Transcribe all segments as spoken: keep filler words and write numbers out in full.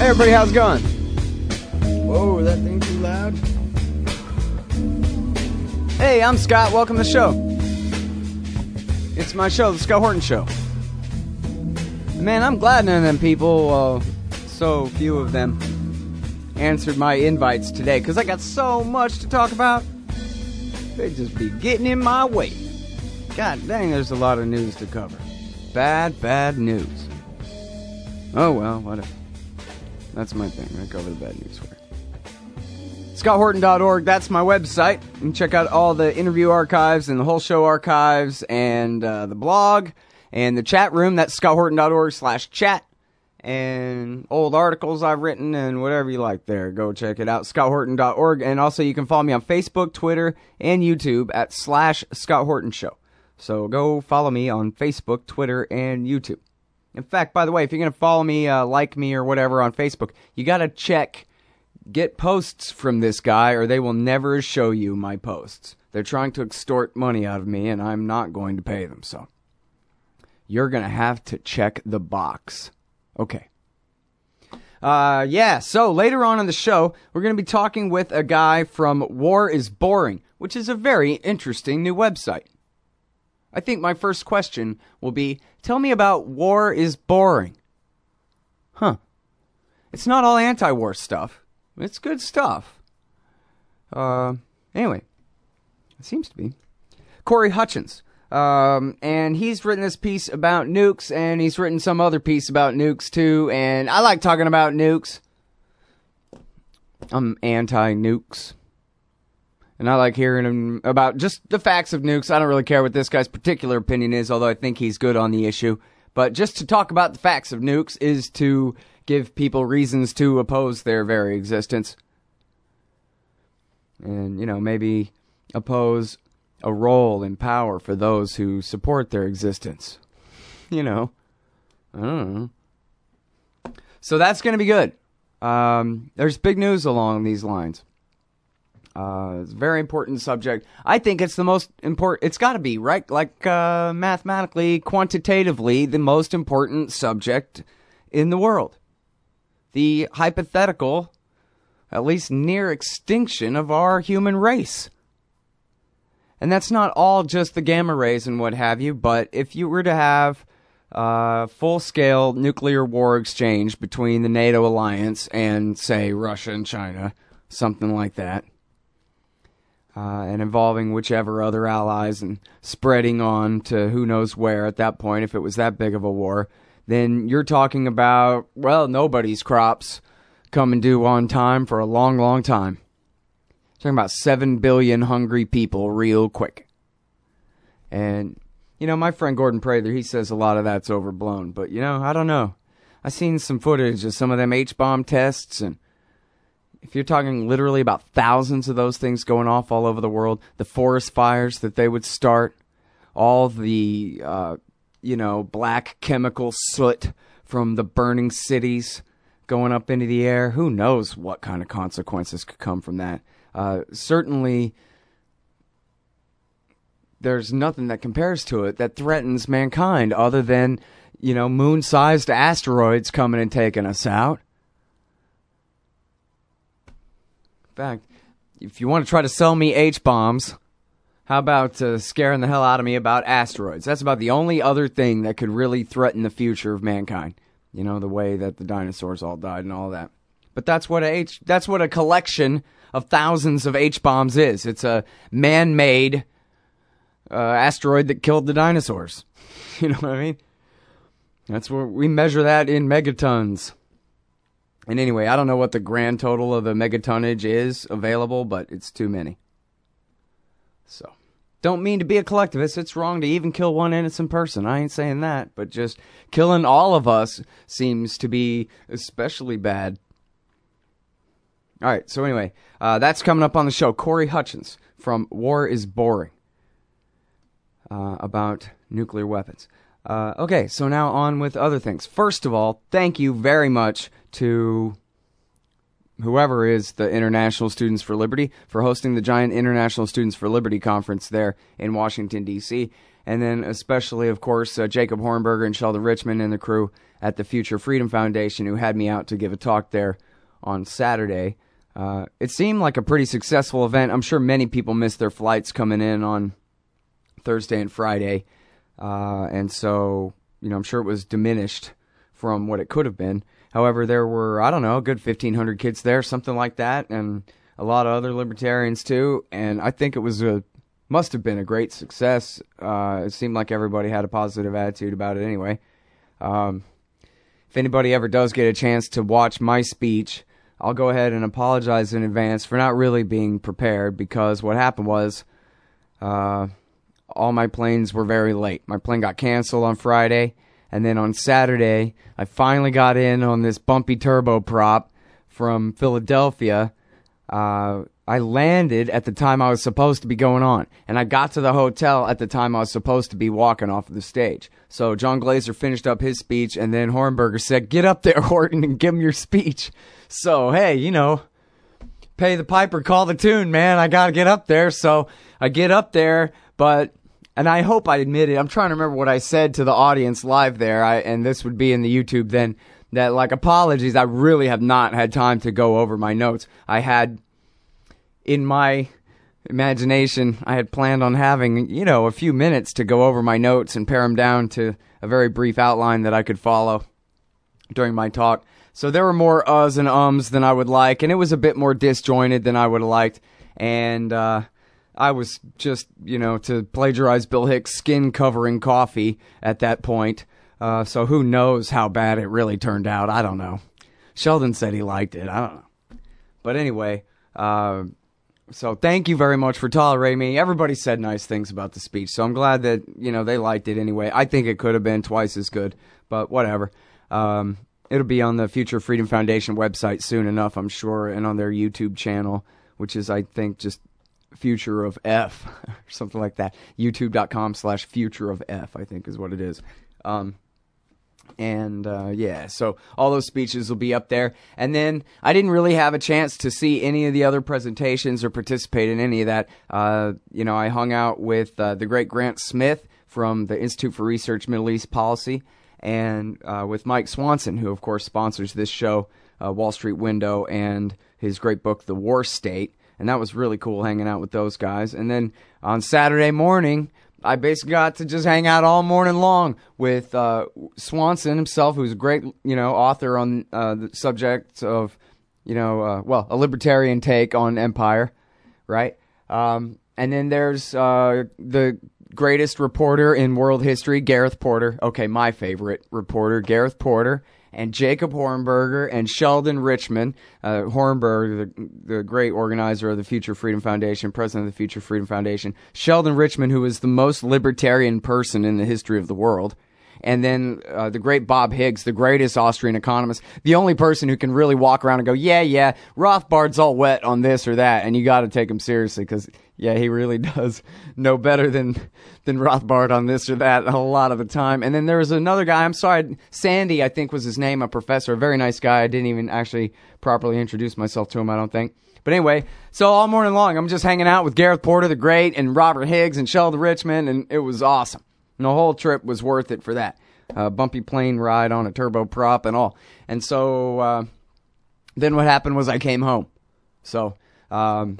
everybody, how's it going? Whoa, that thing too loud? Hey, I'm Scott, welcome to the show. It's my show, The Scott Horton Show. Man, I'm glad none of them people, uh, so few of them, answered my invites today, because I got so much to talk about. They'd just be getting in my way. God dang, there's a lot of news to cover. Bad, bad news. Oh well, whatever. That's my thing, I cover the bad news for you. Scott Horton dot org, that's my website. You can check out all the interview archives and the whole show archives and uh, the blog and the chat room. That's Scott Horton dot org slash chat. And old articles I've written and whatever you like there. Go check it out, Scott Horton dot org. And also you can follow me on Facebook, Twitter, and YouTube at slash Scott Horton Show. So go follow me on Facebook, Twitter, and YouTube. In fact, by the way, if you're going to follow me, uh, like me, or whatever on Facebook, you got to check, get posts from this guy, or they will never show you my posts. They're trying to extort money out of me, and I'm not going to pay them, so you're going to have to check the box. Okay. Uh, yeah, so later on in the show, we're going to be talking with a guy from War is Boring, which is a very interesting new website. I think my first question will be, tell me about War is Boring. Huh. It's not all anti-war stuff. It's good stuff. Uh, anyway, it seems to be. Corey Hutchins. Um, and he's written this piece about nukes, and he's written some other piece about nukes, too, and I like talking about nukes. I'm anti-nukes. And I like hearing about just the facts of nukes. I don't really care what this guy's particular opinion is, although I think he's good on the issue. But just to talk about the facts of nukes is to give people reasons to oppose their very existence. And, you know, maybe oppose a role in power for those who support their existence. You know. I don't know. So that's going to be good. Um, there's big news along these lines. Uh, it's a very important subject. I think it's the most important, it's got to be, right? Like, uh, mathematically, quantitatively, the most important subject in the world. The hypothetical, at least near extinction of our human race. And that's not all just the gamma rays and what have you, but if you were to have uh, full-scale nuclear war exchange between the NATO alliance and, say, Russia and China, something like that, uh, and involving whichever other allies and spreading on to who knows where at that point, if it was that big of a war, then you're talking about, well, nobody's crops coming due on time for a long, long time. Talking about seven billion hungry people real quick. And, you know, my friend Gordon Prather, he says a lot of that's overblown. But, you know, I don't know. I've seen some footage of some of them H-bomb tests. And if you're talking literally about thousands of those things going off all over the world, the forest fires that they would start, all the, uh, you know, black chemical soot from the burning cities going up into the air, who knows what kind of consequences could come from that. Uh, certainly, there's nothing that compares to it that threatens mankind other than, you know, moon-sized asteroids coming and taking us out. In fact, if you want to try to sell me H-bombs, how about uh, scaring the hell out of me about asteroids? That's about the only other thing that could really threaten the future of mankind. You know, the way that the dinosaurs all died and all that. But that's what a H, that's what a collection of thousands of H-bombs is. It's a man-made uh, asteroid that killed the dinosaurs. You know what I mean? That's where we measure that in megatons. And anyway, I don't know what the grand total of the megatonnage is available, but it's too many. So, don't mean to be a collectivist. It's wrong to even kill one innocent person. I ain't saying that. But just killing all of us seems to be especially bad. All right, so anyway, uh, that's coming up on the show. Corey Hutchins from War is Boring uh, about nuclear weapons. Uh, okay, so now on with other things. First of all, thank you very much to whoever is the International Students for Liberty for hosting the giant International Students for Liberty conference there in Washington, D C, and then especially, of course, uh, Jacob Hornberger and Sheldon Richman and the crew at the Future Freedom Foundation who had me out to give a talk there on Saturday. Uh, it seemed like a pretty successful event. I'm sure many people missed their flights coming in on Thursday and Friday, uh, and so, you know, I'm sure it was diminished from what it could have been. However, there were, I don't know, a good fifteen hundred kids there, something like that, and a lot of other libertarians too, and I think it was a, must have been a great success. Uh, it seemed like everybody had a positive attitude about it anyway. Um, if anybody ever does get a chance to watch my speech, I'll go ahead and apologize in advance for not really being prepared, because what happened was uh, all my planes were very late. My plane got canceled on Friday, and then on Saturday, I finally got in on this bumpy turboprop from Philadelphia. Uh, I landed at the time I was supposed to be going on, and I got to the hotel at the time I was supposed to be walking off of the stage. So John Glazer finished up his speech, and then Hornberger said, "Get up there, Horton, and give him your speech." So, hey, you know, pay the piper, call the tune, man. I got to get up there. So I get up there, but... And I hope I admitted, I'm trying to remember what I said to the audience live there, I, and this would be in the YouTube then, that, like, apologies, I really have not had time to go over my notes. I had, in my imagination, I had planned on having, you know, a few minutes to go over my notes and pare them down to a very brief outline that I could follow during my talk. So there were more uhs and ums than I would like, and it was a bit more disjointed than I would have liked, and, uh... I was just, you know, to plagiarize Bill Hicks, skin-covering coffee at that point. Uh, so who knows how bad it really turned out. I don't know. Sheldon said he liked it. I don't know. But anyway, uh, so thank you very much for tolerating me. Everybody said nice things about the speech, so I'm glad that, you know, they liked it anyway. I think it could have been twice as good, but whatever. Um, it'll be on the Future Freedom Foundation website soon enough, I'm sure, and on their YouTube channel, which is, I think, just... Future of F or something like that. YouTube.com slash Future of F, I think is what it is. Um, and uh, yeah, so all those speeches will be up there. And then I didn't really have a chance to see any of the other presentations or participate in any of that. Uh, you know, I hung out with uh, the great Grant Smith from the Institute for Research Middle East Policy, and uh, with Mike Swanson, who of course sponsors this show, uh, Wall Street Window, and his great book, The War State. And that was really cool hanging out with those guys. And then on Saturday morning, I basically got to just hang out all morning long with uh, Swanson himself, who's a great, you know, author on uh, the subject of, you know, uh, well, a libertarian take on empire, right? Um, and then there's uh, the greatest reporter in world history, Gareth Porter. Okay, my favorite reporter, Gareth Porter. And Jacob Hornberger and Sheldon Richman. uh, Hornberger, the, the great organizer of the Future Freedom Foundation, president of the Future Freedom Foundation. Sheldon Richman, who is the most libertarian person in the history of the world. And then uh, the great Bob Higgs, the greatest Austrian economist, the only person who can really walk around and go, yeah, yeah, Rothbard's all wet on this or that, and you got to take him seriously because, yeah, he really does know better than than Rothbard on this or that a whole lot of the time. And then there was another guy, I'm sorry, Sandy, I think was his name, a professor, a very nice guy. I didn't even actually properly introduce myself to him, I don't think. But anyway, so all morning long, I'm just hanging out with Gareth Porter, the great, and Robert Higgs and Sheldon Richman, and it was awesome. And the whole trip was worth it for that. Uh, bumpy plane ride on a turboprop and all. And so uh, then what happened was I came home. So um,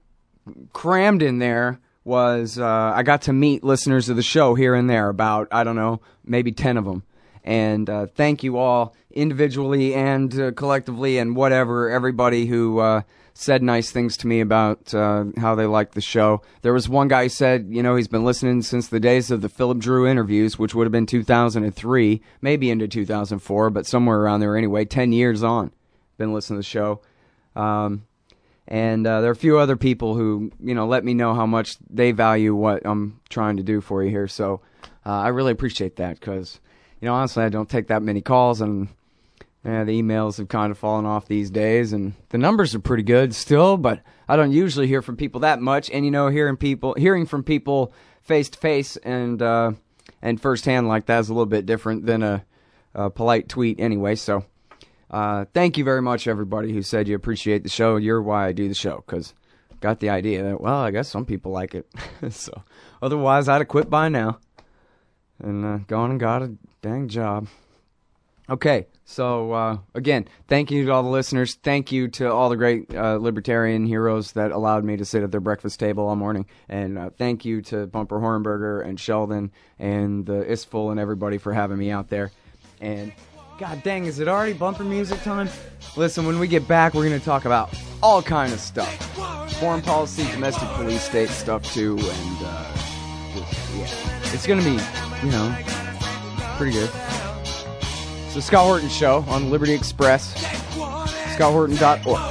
crammed in there was uh, I got to meet listeners of the show here and there, about, I don't know, maybe ten of them. And uh, thank you all individually and uh, collectively and whatever, everybody who uh, said nice things to me about uh, how they liked the show. There was one guy who said, you know, he's been listening since the days of the Philip Drew interviews, which would have been two thousand three, maybe into two thousand four, but somewhere around there anyway, ten years on, been listening to the show. Um, and uh, there are a few other people who, you know, let me know how much they value what I'm trying to do for you here. So uh, I really appreciate that because, you know, honestly, I don't take that many calls, and yeah, the emails have kind of fallen off these days, and the numbers are pretty good still, but I don't usually hear from people that much. And, you know, hearing people, hearing from people face to face and uh, and firsthand like that is a little bit different than a, a polite tweet anyway. So Uh, thank you very much, everybody who said you appreciate the show. You're why I do the show, because got the idea that, well, I guess some people like it. So, otherwise, I'd have quit by now and uh, gone and got a dang job. Okay, so, uh, again, thank you to all the listeners. Thank you to all the great uh, libertarian heroes that allowed me to sit at their breakfast table all morning. And uh, thank you to Bumper Hornberger and Sheldon and the Istful and everybody for having me out there. And, god dang, is it already bumper music time? Listen, when we get back, we're going to talk about all kind of stuff. Foreign policy, domestic police, state stuff, too. And, uh, just, yeah, it's going to be, you know, pretty good. It's the Scott Horton Show on Liberty Express, scott horton dot org.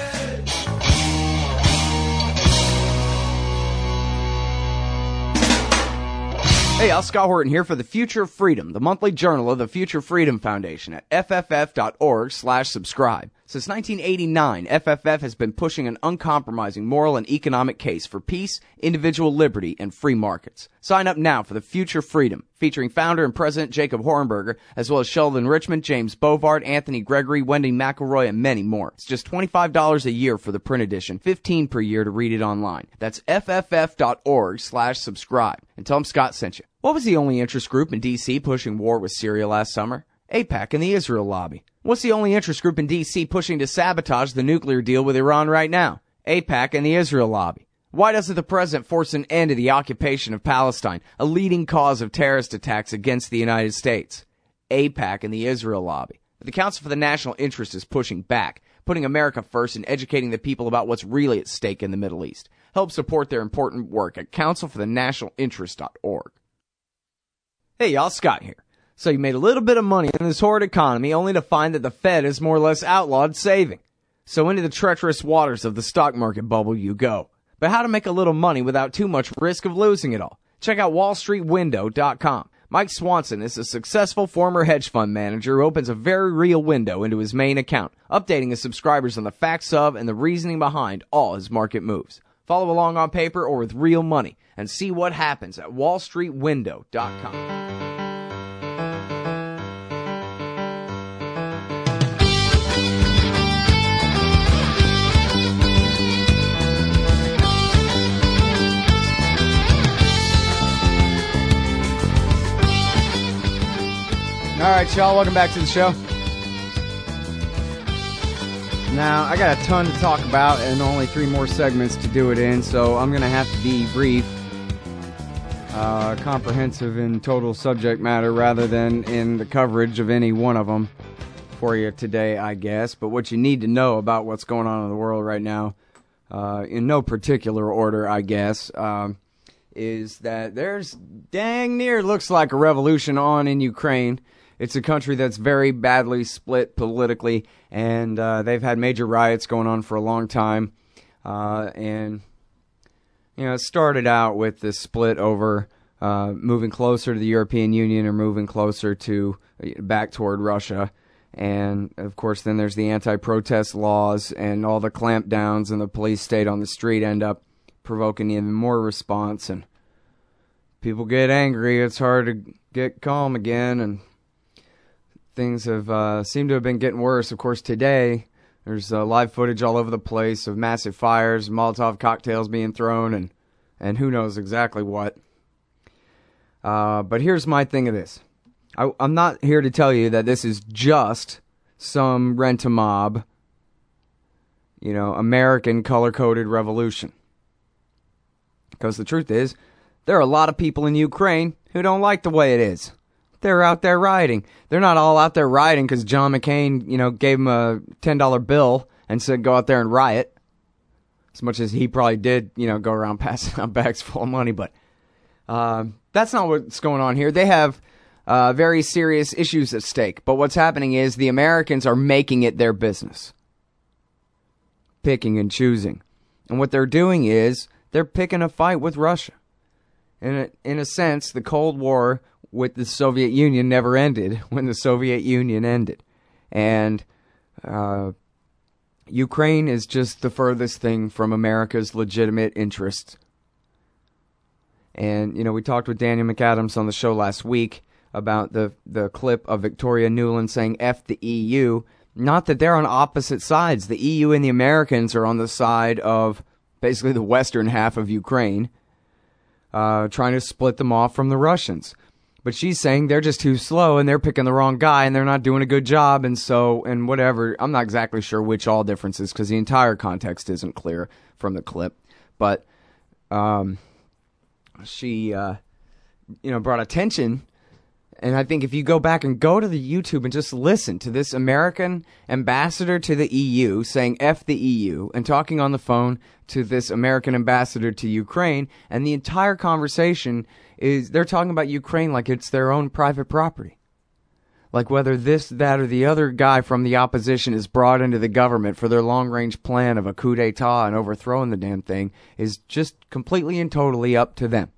Hey, y'all, Scott Horton here for The Future of Freedom, the monthly journal of the Future Freedom Foundation at f f f dot org slash subscribe. Since nineteen eighty-nine, F F F has been pushing an uncompromising moral and economic case for peace, individual liberty, and free markets. Sign up now for The Future Freedom, featuring founder and president Jacob Hornberger, as well as Sheldon Richmond, James Bovard, Anthony Gregory, Wendy McElroy, and many more. It's just twenty-five dollars a year for the print edition, fifteen dollars per year to read it online. That's f f f dot org slash subscribe. And tell them Scott sent you. What was the only interest group in D C pushing war with Syria last summer? AIPAC and the Israel lobby. What's the only interest group in D C pushing to sabotage the nuclear deal with Iran right now? AIPAC and the Israel lobby. Why doesn't the president force an end to the occupation of Palestine, a leading cause of terrorist attacks against the United States? AIPAC and the Israel lobby. The Council for the National Interest is pushing back, putting America first and educating the people about what's really at stake in the Middle East. Help support their important work at council for the national interest dot org. Hey y'all, Scott here. So you made a little bit of money in this horrid economy only to find that the Fed has more or less outlawed saving. So into the treacherous waters of the stock market bubble you go. But how to make a little money without too much risk of losing it all? Check out wall street window dot com. Mike Swanson is a successful former hedge fund manager who opens a very real window into his main account, updating his subscribers on the facts of and the reasoning behind all his market moves. Follow along on paper or with real money and see what happens at wall street window dot com. All right, y'all, welcome back to the show. Now, I got a ton to talk about and only three more segments to do it in, so I'm going to have to be brief, uh, comprehensive in total subject matter rather than in the coverage of any one of them for you today, I guess. But what you need to know about what's going on in the world right now, uh, in no particular order, I guess, um, is that there's dang near looks like a revolution on in Ukraine. It's a country that's very badly split politically, and uh, they've had major riots going on for a long time. Uh, and, you know, it started out with this split over uh, moving closer to the European Union or moving closer to back toward Russia. And, of course, then there's the anti-protest laws and all the clampdowns and the police state on the street end up provoking even more response. And people get angry. It's hard to get calm again, and things have uh, seemed to have been getting worse. Of course, today, there's uh, live footage all over the place of massive fires, Molotov cocktails being thrown, and, and who knows exactly what. Uh, but here's my thing of this. I, I'm not here to tell you that this is just some rent-a-mob, you know, American color-coded revolution. Because the truth is, there are a lot of people in Ukraine who don't like the way it is. They're out there rioting. They're not all out there rioting because John McCain, you know, gave them a ten dollar bill and said go out there and riot. As much as he probably did, you know, go around passing out bags full of money. But uh, that's not what's going on here. They have uh, very serious issues at stake. But what's happening is the Americans are making it their business. Picking and choosing. And what they're doing is they're picking a fight with Russia. In a, in a sense, the Cold War with the Soviet Union never ended when the Soviet Union ended. And uh, Ukraine is just the furthest thing from America's legitimate interests. And, you know, we talked with Daniel McAdams on the show last week about the, the clip of Victoria Nuland saying F the E U. Not that they're on opposite sides. The E U and the Americans are on the side of basically the western half of Ukraine, uh, trying to split them off from the Russians. But she's saying they're just too slow and they're picking the wrong guy and they're not doing a good job. And so, and whatever, I'm not exactly sure which all differences because the entire context isn't clear from the clip. But um, she, uh, you know, brought attention. And I think if you go back and go to the YouTube and just listen to this American ambassador to the E U saying F the E U and talking on the phone to this American ambassador to Ukraine, and the entire conversation is they're talking about Ukraine like it's their own private property. Like whether this, that, or the other guy from the opposition is brought into the government for their long-range plan of a coup d'etat and overthrowing the damn thing is just completely and totally up to them.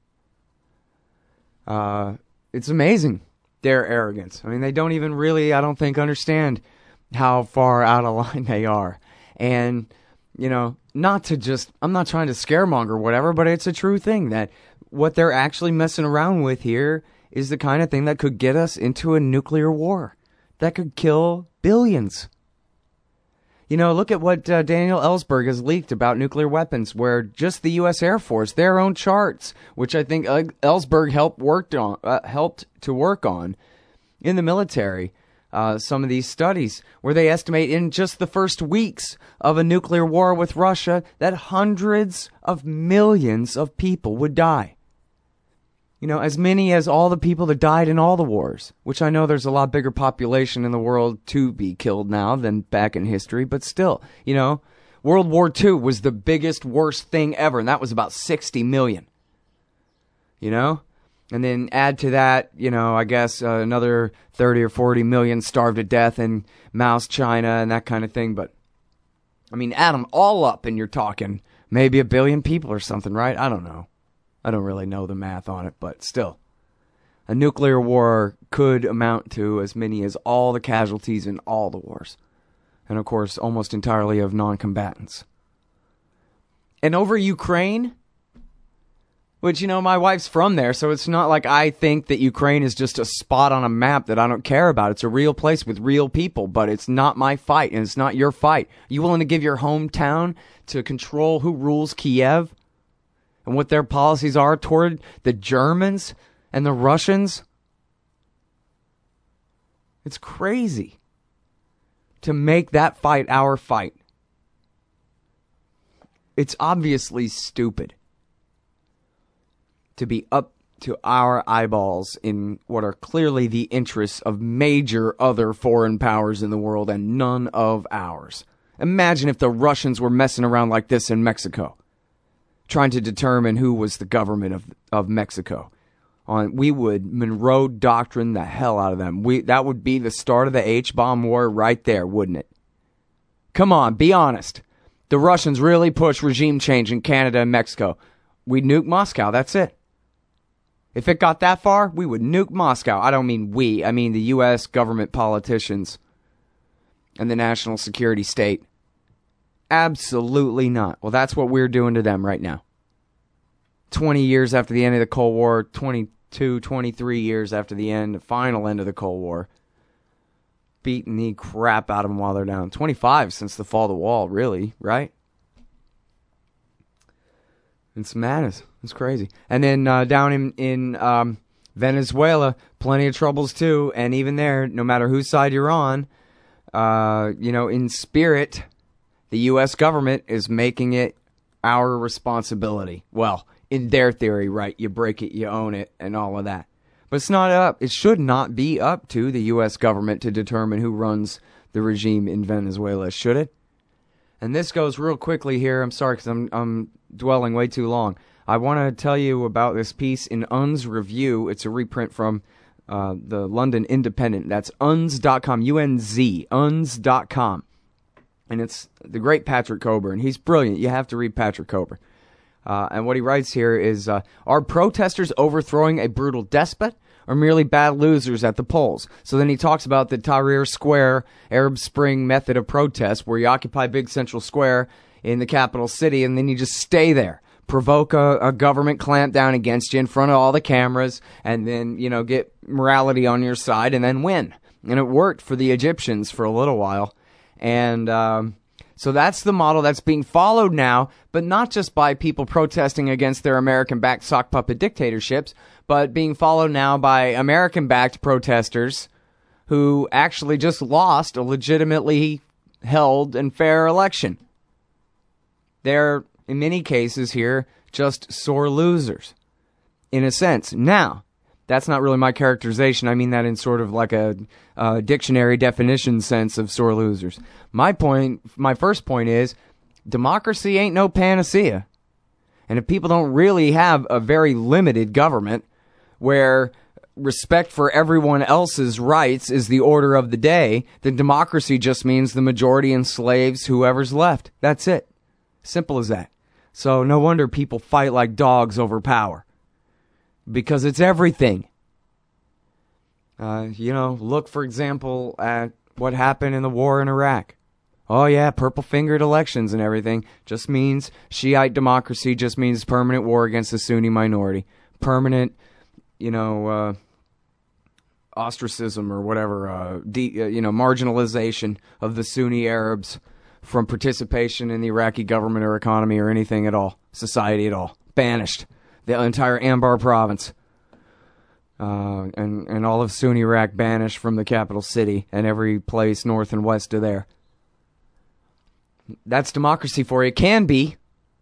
Uh... It's amazing, their arrogance. I mean, they don't even really, I don't think, understand how far out of line they are. And, you know, not to just, I'm not trying to scaremonger or whatever, but it's a true thing that what they're actually messing around with here is the kind of thing that could get us into a nuclear war. That could kill billions. You know, look at what uh, Daniel Ellsberg has leaked about nuclear weapons, where just the U S Air Force, their own charts, which I think uh, Ellsberg helped worked on, uh, helped to work on in the military, uh, some of these studies, where they estimate in just the first weeks of a nuclear war with Russia that hundreds of millions of people would die. You know, as many as all the people that died in all the wars, which I know there's a lot bigger population in the world to be killed now than back in history, but still, you know, World War Two was the biggest, worst thing ever, and that was about sixty million. You know? And then add to that, you know, I guess uh, another thirty or forty million starved to death in Mao's China and that kind of thing, but, I mean, add them all up and you're talking maybe a billion people or something, right? I don't know. I don't really know the math on it, but still. A nuclear war could amount to as many as all the casualties in all the wars. And of course, almost entirely of non-combatants. And over Ukraine, which, you know, my wife's from there, so it's not like I think that Ukraine is just a spot on a map that I don't care about. It's a real place with real people, but it's not my fight, and it's not your fight. You willing to give your hometown to control who rules Kiev? And what their policies are toward the Germans and the Russians? It's crazy to make that fight our fight. It's obviously stupid to be up to our eyeballs in what are clearly the interests of major other foreign powers in the world and none of ours. Imagine if the Russians were messing around like this in Mexico, trying to determine who was the government of of Mexico. On we would Monroe Doctrine the hell out of them. We that would be the start of the H-bomb war right there, wouldn't it? Come on, be honest. The Russians really push regime change in Canada and Mexico. We'd nuke Moscow, that's it. If it got that far, we would nuke Moscow. I don't mean we, I mean the U S government politicians and the national security state. Absolutely not. Well, that's what we're doing to them right now. twenty years after the end of the Cold War, twenty-two, twenty-three years after the end, the final end of the Cold War. Beating the crap out of them while they're down. twenty-five since the fall of the wall, really, right? It's madness. It's crazy. And then uh, down in, in um, Venezuela, plenty of troubles too. And even there, no matter whose side you're on, uh, you know, in spirit, the U S government is making it our responsibility. Well, in their theory, right? You break it, you own it, and all of that. But it's not up. It should not be up to the U S government to determine who runs the regime in Venezuela, should it? And this goes real quickly here. I'm sorry because I'm I'm dwelling way too long. I want to tell you about this piece in U N S Review. It's a reprint from uh, the London Independent. That's U N Z dot com, U N Z, U N Z dot com. And it's the great Patrick Coburn. He's brilliant. You have to read Patrick Coburn. Uh, and what he writes here is, uh, are protesters overthrowing a brutal despot or merely bad losers at the polls? So then he talks about the Tahrir Square Arab Spring method of protest, where you occupy big central square in the capital city and then you just stay there, provoke a, a government clampdown against you in front of all the cameras, and then, you know, get morality on your side and then win. And it worked for the Egyptians for a little while. And um, so that's the model that's being followed now, but not just by people protesting against their American-backed sock puppet dictatorships, but being followed now by American-backed protesters who actually just lost a legitimately held and fair election. They're, in many cases here, just sore losers, in a sense. Now, that's not really my characterization. I mean that in sort of like a, a dictionary definition sense of sore losers. My point, my first point is, democracy ain't no panacea. And if people don't really have a very limited government where respect for everyone else's rights is the order of the day, then democracy just means the majority enslaves whoever's left. That's it. Simple as that. So no wonder people fight like dogs over power. Because it's everything. Uh, you know, look, for example, at what happened in the war in Iraq. Oh, yeah, purple-fingered elections and everything just means Shiite democracy, just means permanent war against the Sunni minority. Permanent, you know, uh, ostracism or whatever, uh, de- uh, you know, marginalization of the Sunni Arabs from participation in the Iraqi government or economy or anything at all, society at all. Banished. The entire Anbar province. Uh, and, and all of Sunni Iraq banished from the capital city and every place north and west of there. That's democracy for you. It can be.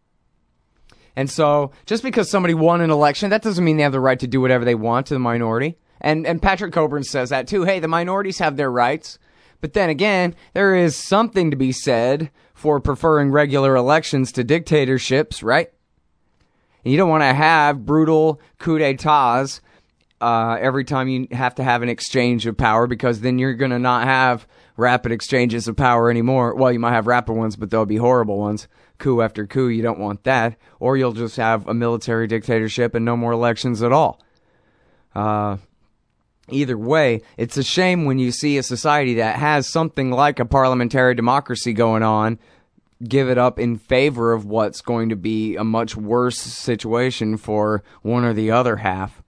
And so, just because somebody won an election, that doesn't mean they have the right to do whatever they want to the minority. And, and Patrick Coburn says that too. Hey, the minorities have their rights. But then again, there is something to be said for preferring regular elections to dictatorships, right? And you don't want to have brutal coup d'etats uh, every time you have to have an exchange of power, because then you're going to not have rapid exchanges of power anymore. Well, you might have rapid ones, but they'll be horrible ones. Coup after coup, you don't want that. Or you'll just have a military dictatorship and no more elections at all. Uh, either way, it's a shame when you see a society that has something like a parliamentary democracy going on give it up in favor of what's going to be a much worse situation for one or the other half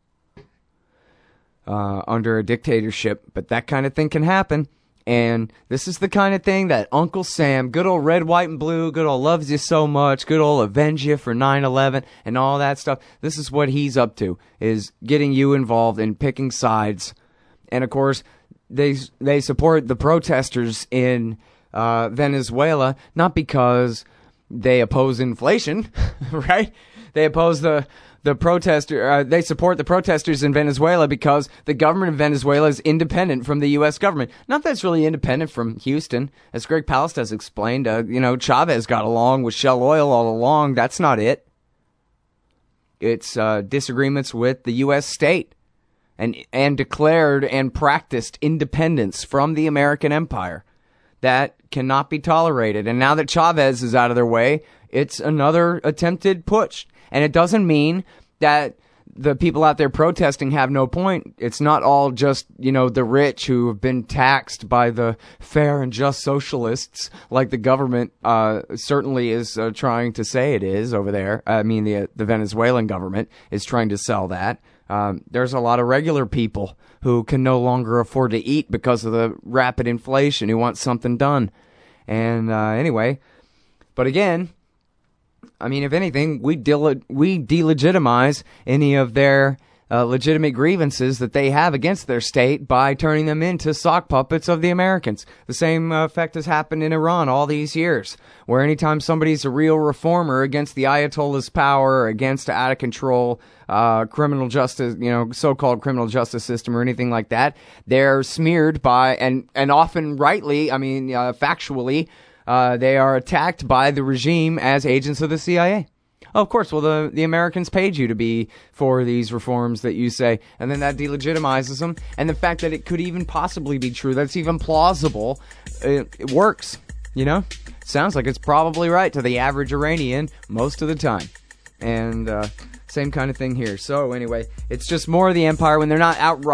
uh, under a dictatorship. But that kind of thing can happen. And this is the kind of thing that Uncle Sam, good old red, white, and blue, good old loves you so much, good old avenge you for nine eleven and all that stuff. This is what he's up to, is getting you involved in picking sides. And of course, they they support the protesters in uh, Venezuela, not because they oppose inflation, right? They oppose the the protester. Uh, they support the protesters in Venezuela because the government of Venezuela is independent from the U S government. Not that it's really independent from Houston, as Greg Palast has explained. Uh, you know, Chavez got along with Shell Oil all along. That's not it. It's uh, disagreements with the U S state, and and declared and practiced independence from the American empire. That cannot be tolerated. And now that Chavez is out of their way, it's another attempted putsch. And it doesn't mean that the people out there protesting have no point. It's not all just, you know, the rich who have been taxed by the fair and just socialists, like the government uh, certainly is uh, trying to say it is over there. I mean, the the Venezuelan government is trying to sell that. Um, there's a lot of regular people who can no longer afford to eat because of the rapid inflation, who want something done. And uh, anyway, but again, I mean, if anything, we de- we delegitimize any of their uh, legitimate grievances that they have against their state by turning them into sock puppets of the Americans. The same uh, effect has happened in Iran all these years, where anytime somebody's a real reformer against the Ayatollah's power, against out of control uh, criminal justice, you know, so-called criminal justice system or anything like that, they're smeared by, and, and often rightly, I mean, uh, factually, Uh, they are attacked by the regime as agents of the C I A. Oh, of course, well, the, the Americans paid you to be for these reforms that you say, and then that delegitimizes them. And the fact that it could even possibly be true, that's even plausible, it, it works, you know? Sounds like it's probably right to the average Iranian most of the time. And uh, same kind of thing here. So anyway, it's just more of the empire when they're not outright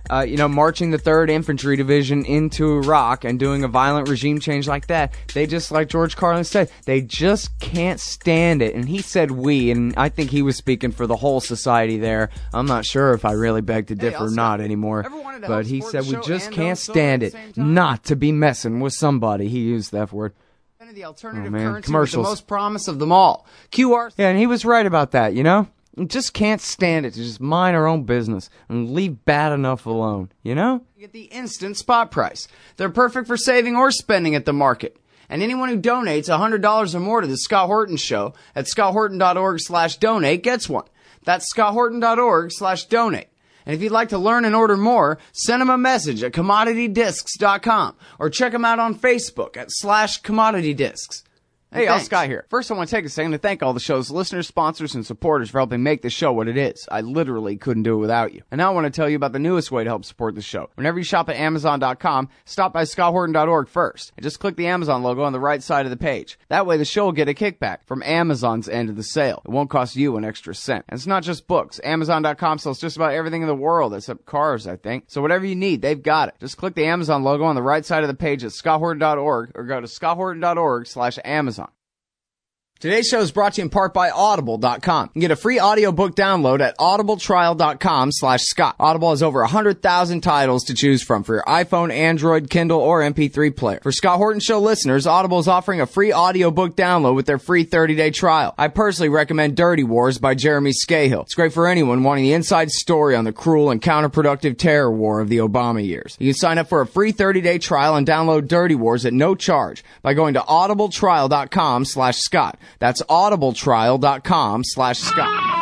uh, you know, marching the third Infantry Division into Iraq and doing a violent regime change like that. They just, like George Carlin said, they just can't stand it. And he said we, and I think he was speaking for the whole society there. I'm not sure if I really beg to differ or not anymore. But he said we just can't stand it not to be messing with somebody. He used that word. The alternative oh, currency Commercials. with the most promise of them all. Q R. Yeah, and he was right about that, you know? We just can't stand it to just mind our own business and leave bad enough alone, you know? You get the instant spot price. They're perfect for saving or spending at the market. And anyone who donates one hundred dollars or more to the Scott Horton Show at scotthorton.org slash donate gets one. That's scotthorton.org slash donate. And if you'd like to learn and order more, send them a message at commodity discs dot com or check them out on Facebook at slash commodity discs. Hey, Al Scott here. First, I want to take a second to thank all the show's listeners, sponsors, and supporters for helping make the show what it is. I literally couldn't do it without you. And now I want to tell you about the newest way to help support the show. Whenever you shop at amazon dot com, stop by scott horton dot org first, and just click the Amazon logo on the right side of the page. That way the show will get a kickback from Amazon's end of the sale. It won't cost you an extra cent. And it's not just books. amazon dot com sells just about everything in the world, except cars, I think. So whatever you need, they've got it. Just click the Amazon logo on the right side of the page at scott horton dot org or go to scott horton dot org slash amazon. Today's show is brought to you in part by audible dot com. You can get a free audiobook download at audibletrial.com slash Scott. Audible has over one hundred thousand titles to choose from for your iPhone, Android, Kindle, or M P three player. For Scott Horton Show listeners, Audible is offering a free audiobook download with their free thirty-day trial. I personally recommend Dirty Wars by Jeremy Scahill. It's great for anyone wanting the inside story on the cruel and counterproductive terror war of the Obama years. You can sign up for a free thirty-day trial and download Dirty Wars at no charge by going to audibletrial.com slash Scott. That's audibletrial.com slash Scott.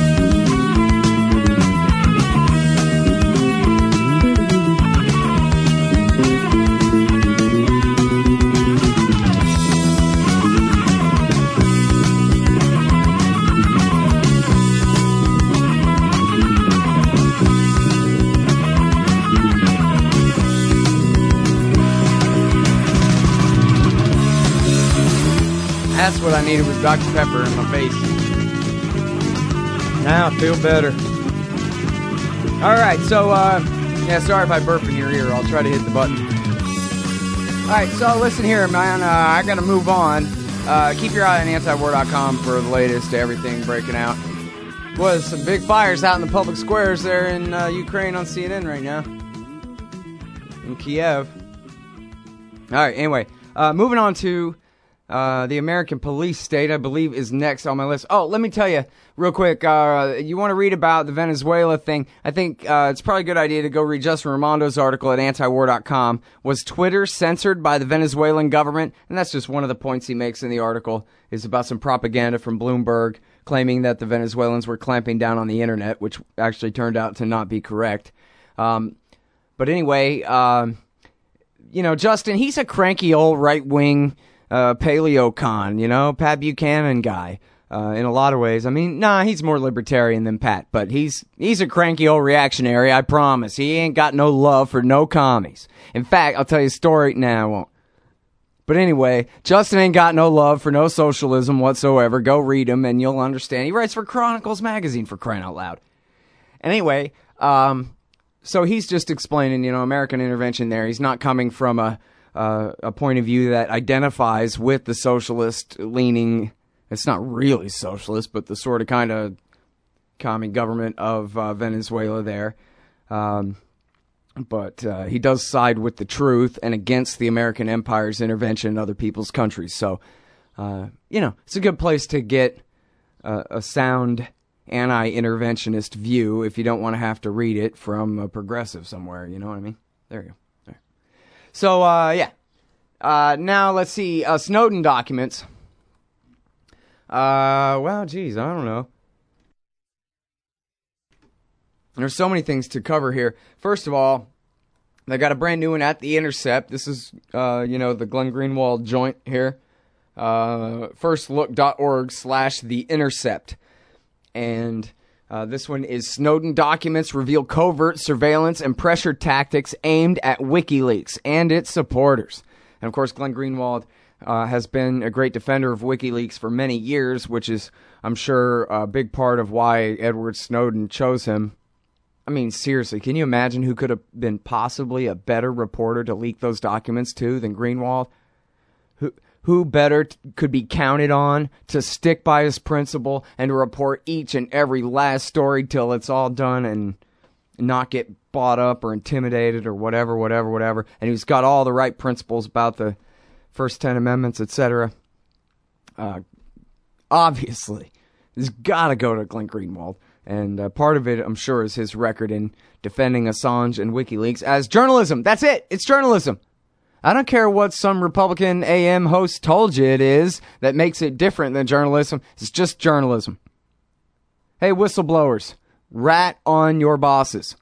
That's what I needed was Doctor Pepper in my face. Now I feel better. Alright, so, uh, yeah, sorry if I burp in your ear. I'll try to hit the button. Alright, so listen here, man. Uh, I gotta move on. Uh, keep your eye on anti war dot com for the latest everything breaking out. Was some big fires out in the public squares there in uh, Ukraine on C N N right now. In Kiev. Alright, anyway. Uh, moving on to... Uh, the American police state, I believe, is next on my list. Oh, let me tell you real quick. Uh, you want to read about the Venezuela thing? I think uh, it's probably a good idea to go read Justin Raimondo's article at anti war dot com. Was Twitter censored by the Venezuelan government? And that's just one of the points he makes in the article, is about some propaganda from Bloomberg claiming that the Venezuelans were clamping down on the internet, which actually turned out to not be correct. Um, but anyway, um, you know, Justin, he's a cranky old right-wing Uh, paleocon, you know, Pat Buchanan guy, uh, in a lot of ways. I mean, nah, he's more libertarian than Pat, but he's, he's a cranky old reactionary, I promise. He ain't got no love for no commies. In fact, I'll tell you a story, nah, I won't. But anyway, Justin ain't got no love for no socialism whatsoever. Go read him and you'll understand. He writes for Chronicles magazine, for crying out loud. Anyway, um, so he's just explaining, you know, American intervention there. He's not coming from a, Uh, a point of view that identifies with the socialist-leaning, it's not really socialist, but the sort of kind of commie government of uh, Venezuela there. Um, but uh, he does side with the truth and against the American empire's intervention in other people's countries. So, uh, you know, it's a good place to get uh, a sound anti-interventionist view if you don't want to have to read it from a progressive somewhere. You know what I mean? There you go. So, uh, yeah. Uh, now, let's see. Uh, Snowden documents. Uh, well, geez, I don't know. There's so many things to cover here. First of all, they got a brand new one at The Intercept. This is, uh, you know, the Glenn Greenwald joint here. Uh, firstlook.org slash The Intercept. And... Uh, this one is Snowden documents reveal covert surveillance and pressure tactics aimed at WikiLeaks and its supporters. And of course, Glenn Greenwald uh, has been a great defender of WikiLeaks for many years, which is, I'm sure, a big part of why Edward Snowden chose him. I mean, seriously, can you imagine who could have been possibly a better reporter to leak those documents to than Greenwald? Who who better t- could be counted on to stick by his principle and to report each and every last story till it's all done and not get bought up or intimidated or whatever, whatever, whatever. And he's got all the right principles about the first ten amendments, et cetera. Uh, obviously, it's got to go to Glenn Greenwald. And uh, part of it, I'm sure, is his record in defending Assange and WikiLeaks as journalism. That's it. It's journalism. I don't care what some Republican A M host told you it is that makes it different than journalism. It's just journalism. Hey, whistleblowers, rat on your bosses.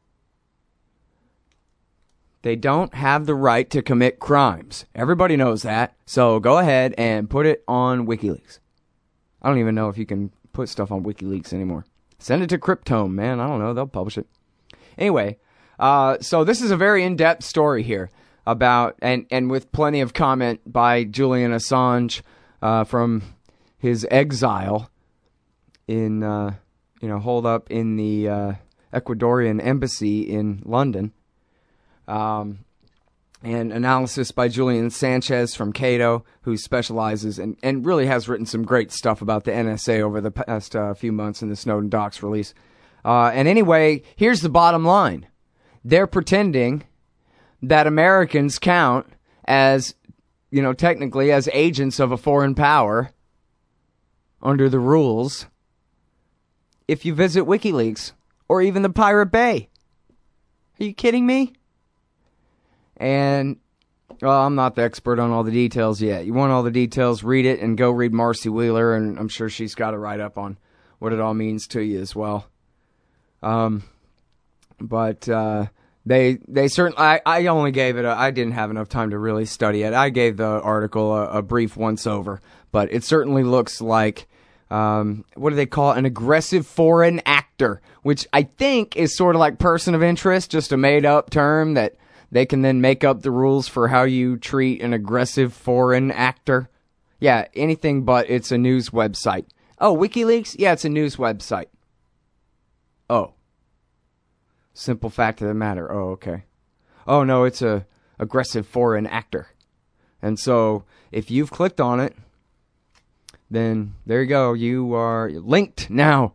They don't have the right to commit crimes. Everybody knows that. So go ahead and put it on WikiLeaks. I don't even know if you can put stuff on WikiLeaks anymore. Send it to Cryptome, man. I don't know. They'll publish it. Anyway, uh, so this is a very in-depth story here about, and, and with plenty of comment by Julian Assange uh, from his exile in, uh, you know, holed up in the uh, Ecuadorian embassy in London. Um, and analysis by Julian Sanchez from Cato, who specializes and, and really has written some great stuff about the N S A over the past uh, few months in the Snowden Docs release. Uh, and anyway, here's the bottom line. They're pretending that Americans count as, you know, technically as agents of a foreign power under the rules if you visit WikiLeaks or even the Pirate Bay. Are you kidding me? And, well, I'm not the expert on all the details yet. You want all the details, read it, and go read Marcy Wheeler, and I'm sure she's got a write-up on what it all means to you as well. Um, but uh, they they certainly, I, I only gave it, a, I didn't have enough time to really study it. I gave the article a, a brief once-over, but it certainly looks like, um, what do they call it, an aggressive foreign actor, which I think is sort of like person of interest, just a made-up term that they can then make up the rules for how you treat an aggressive foreign actor. Yeah, anything but it's a news website. Oh, WikiLeaks? Yeah, it's a news website. Oh. Simple fact of the matter. Oh, okay. Oh, no, it's a aggressive foreign actor. And so, if you've clicked on it, then there you go. You are linked now.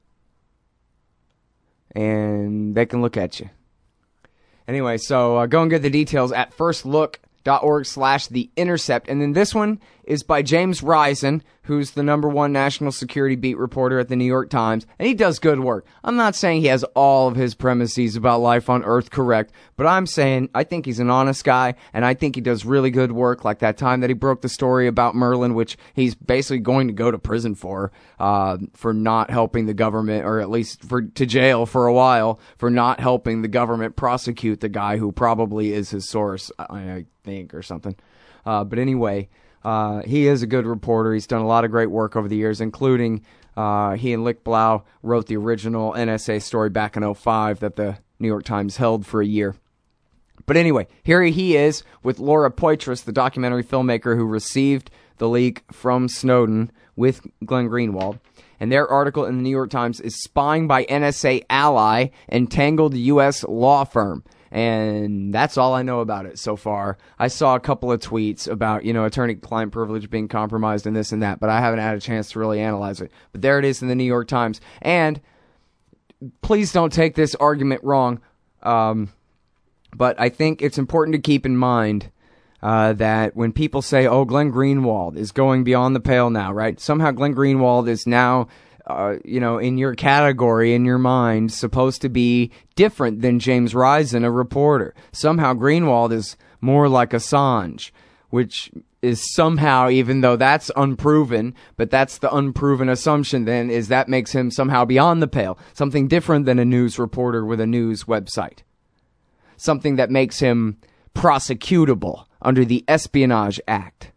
And they can look at you. Anyway, so uh, go and get the details at firstlook.org slash the intercept. And then this one is by James Risen, who's the number one national security beat reporter at the New York Times. And he does good work. I'm not saying he has all of his premises about life on Earth correct, but I'm saying I think he's an honest guy, and I think he does really good work, like that time that he broke the story about Merlin, which he's basically going to go to prison for, uh, for not helping the government, or at least for to jail for a while, for not helping the government prosecute the guy who probably is his source, I think, or something. Uh, but anyway, uh, he is a good reporter. He's done a lot of great work over the years, including uh, he and Lick Blau wrote the original N S A story back in oh five that the New York Times held for a year. But anyway, here he is with Laura Poitras, the documentary filmmaker who received the leak from Snowden with Glenn Greenwald. And their article in the New York Times is Spying by N S A Ally Entangled U S Law Firm. And that's all I know about it so far. I saw a couple of tweets about, you know, attorney-client privilege being compromised and this and that, but I haven't had a chance to really analyze it. But there it is in the New York Times. And please don't take this argument wrong, um, but I think it's important to keep in mind uh, that when people say, oh, Glenn Greenwald is going beyond the pale now, right? Somehow Glenn Greenwald is now... Uh, you know, in your category, in your mind, supposed to be different than James Risen, a reporter. Somehow Greenwald is more like Assange, which is somehow, even though that's unproven, but that's the unproven assumption then, is that makes him somehow beyond the pale. Something different than a news reporter with a news website. Something that makes him prosecutable under the Espionage Act.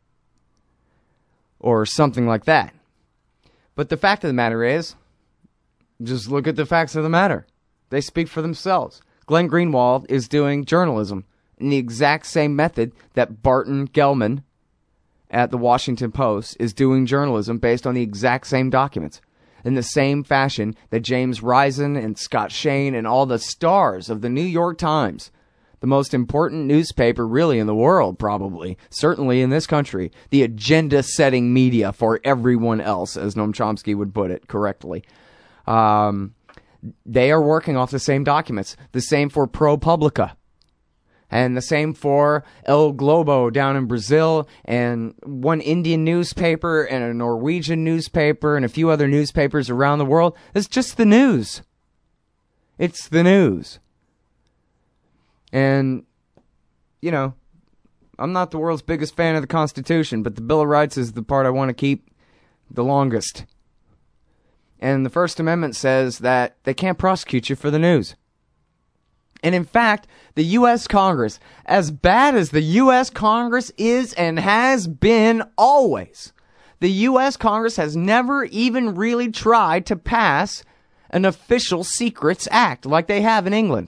Or something like that. But the fact of the matter is, just look at the facts of the matter. They speak for themselves. Glenn Greenwald is doing journalism in the exact same method that Barton Gellman at the Washington Post is doing journalism based on the exact same documents. in the same fashion that James Risen and Scott Shane and all the stars of the New York Times, the most important newspaper really in the world, probably, certainly in this country, the agenda-setting media for everyone else, as Noam Chomsky would put it correctly, um, they are working off the same documents. The same for ProPublica. And the same for El Globo down in Brazil, and one Indian newspaper, and a Norwegian newspaper, and a few other newspapers around the world. It's just the news. It's the news. And, you know, I'm not the world's biggest fan of the Constitution, but the Bill of Rights is the part I want to keep the longest. And the First Amendment says that they can't prosecute you for the news. And in fact, the U S Congress, as bad as the U S Congress is and has been always, the U S Congress has never even really tried to pass an Official Secrets Act like they have in England.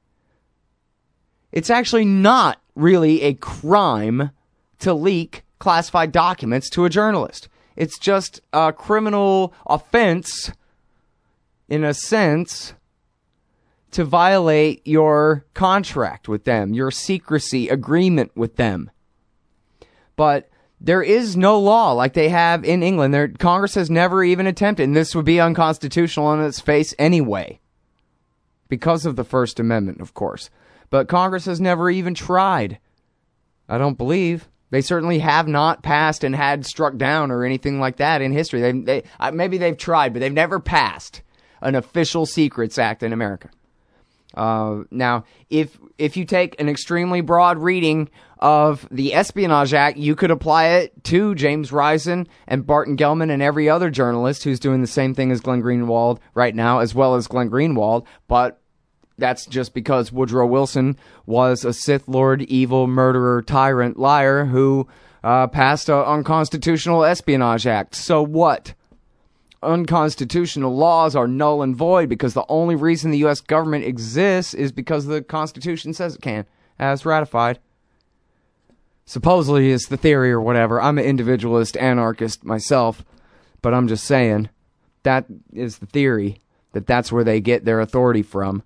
It's actually not really a crime to leak classified documents to a journalist. It's just a criminal offense, in a sense, to violate your contract with them, your secrecy agreement with them. But there is no law like they have in England. Their Congress has never even attempted, and this would be unconstitutional on its face anyway, because of the First Amendment, of course. But Congress has never even tried. I don't believe. They certainly have not passed and had struck down or anything like that in history. They, they uh, maybe they've tried, but they've never passed an Official Secrets Act in America. Uh, now, if if you take an extremely broad reading of the Espionage Act, you could apply it to James Risen and Barton Gellman and every other journalist who's doing the same thing as Glenn Greenwald right now, as well as Glenn Greenwald. But that's just because Woodrow Wilson was a Sith Lord, evil, murderer, tyrant, liar who uh, passed an unconstitutional Espionage Act. So what? Unconstitutional laws are null and void because the only reason the U S government exists is because the Constitution says it can, as ratified. Supposedly it's the theory or whatever. I'm an individualist anarchist myself, but I'm just saying that is the theory, that that's where they get their authority from.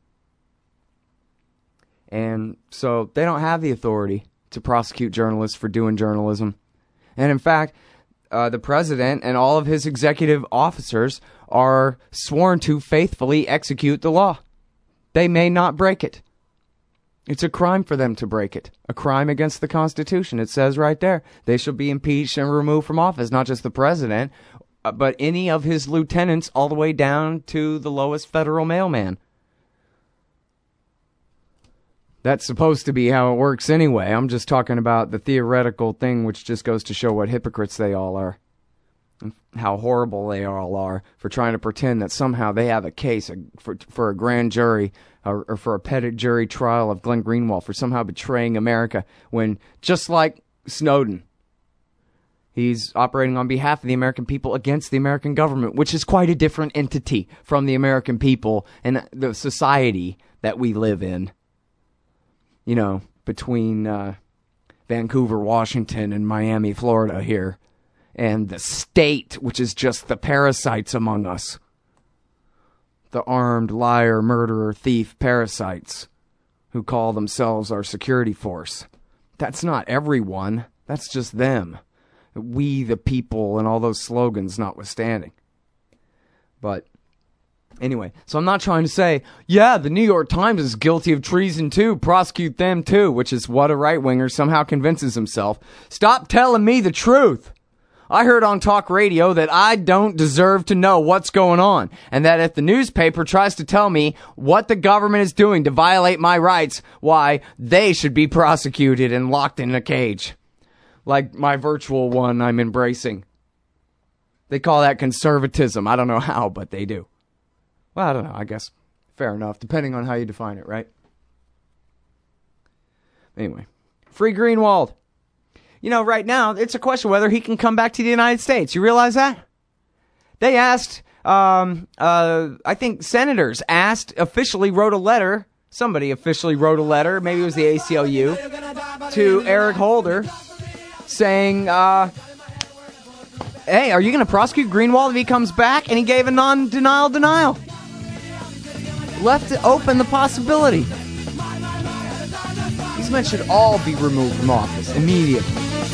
And so they don't have the authority to prosecute journalists for doing journalism. And in fact, Uh, the president and all of his executive officers are sworn to faithfully execute the law. They may not break it. It's a crime for them to break it. A crime against the Constitution. It says right there. They shall be impeached and removed from office. Not just the president, uh, but any of his lieutenants all the way down to the lowest federal mailman. That's supposed to be how it works anyway. I'm just talking about the theoretical thing, which just goes to show what hypocrites they all are. And how horrible they all are for trying to pretend that somehow they have a case for, for a grand jury or, or for a petit jury trial of Glenn Greenwald for somehow betraying America when, just like Snowden, he's operating on behalf of the American people against the American government, which is quite a different entity from the American people and the society that we live in. You know, between uh, Vancouver, Washington, and Miami, Florida here, and the state, which is just the parasites among us. The armed liar, murderer, thief parasites who call themselves our security force. That's not everyone. That's just them. We the people and all those slogans notwithstanding. But anyway, so I'm not trying to say, yeah, the New York Times is guilty of treason too, prosecute them too, which is what a right-winger somehow convinces himself. Stop telling me the truth. I heard on talk radio that I don't deserve to know what's going on, and that if the newspaper tries to tell me what the government is doing to violate my rights, why, they should be prosecuted and locked in a cage. Like my virtual one I'm embracing. They call that conservatism. I don't know how, but they do. Well, I don't know, I guess. Fair enough, depending on how you define it, right? Anyway. Free Greenwald. You know, right now, it's a question whether he can come back to the United States. You realize that? They asked, um, uh, I think senators asked, officially wrote a letter, somebody officially wrote a letter, maybe it was the A C L U, to Eric Holder, saying, uh, hey, are you going to prosecute Greenwald if he comes back? And he gave a non-denial denial. Left it open the possibility. These men should all be removed from office immediately.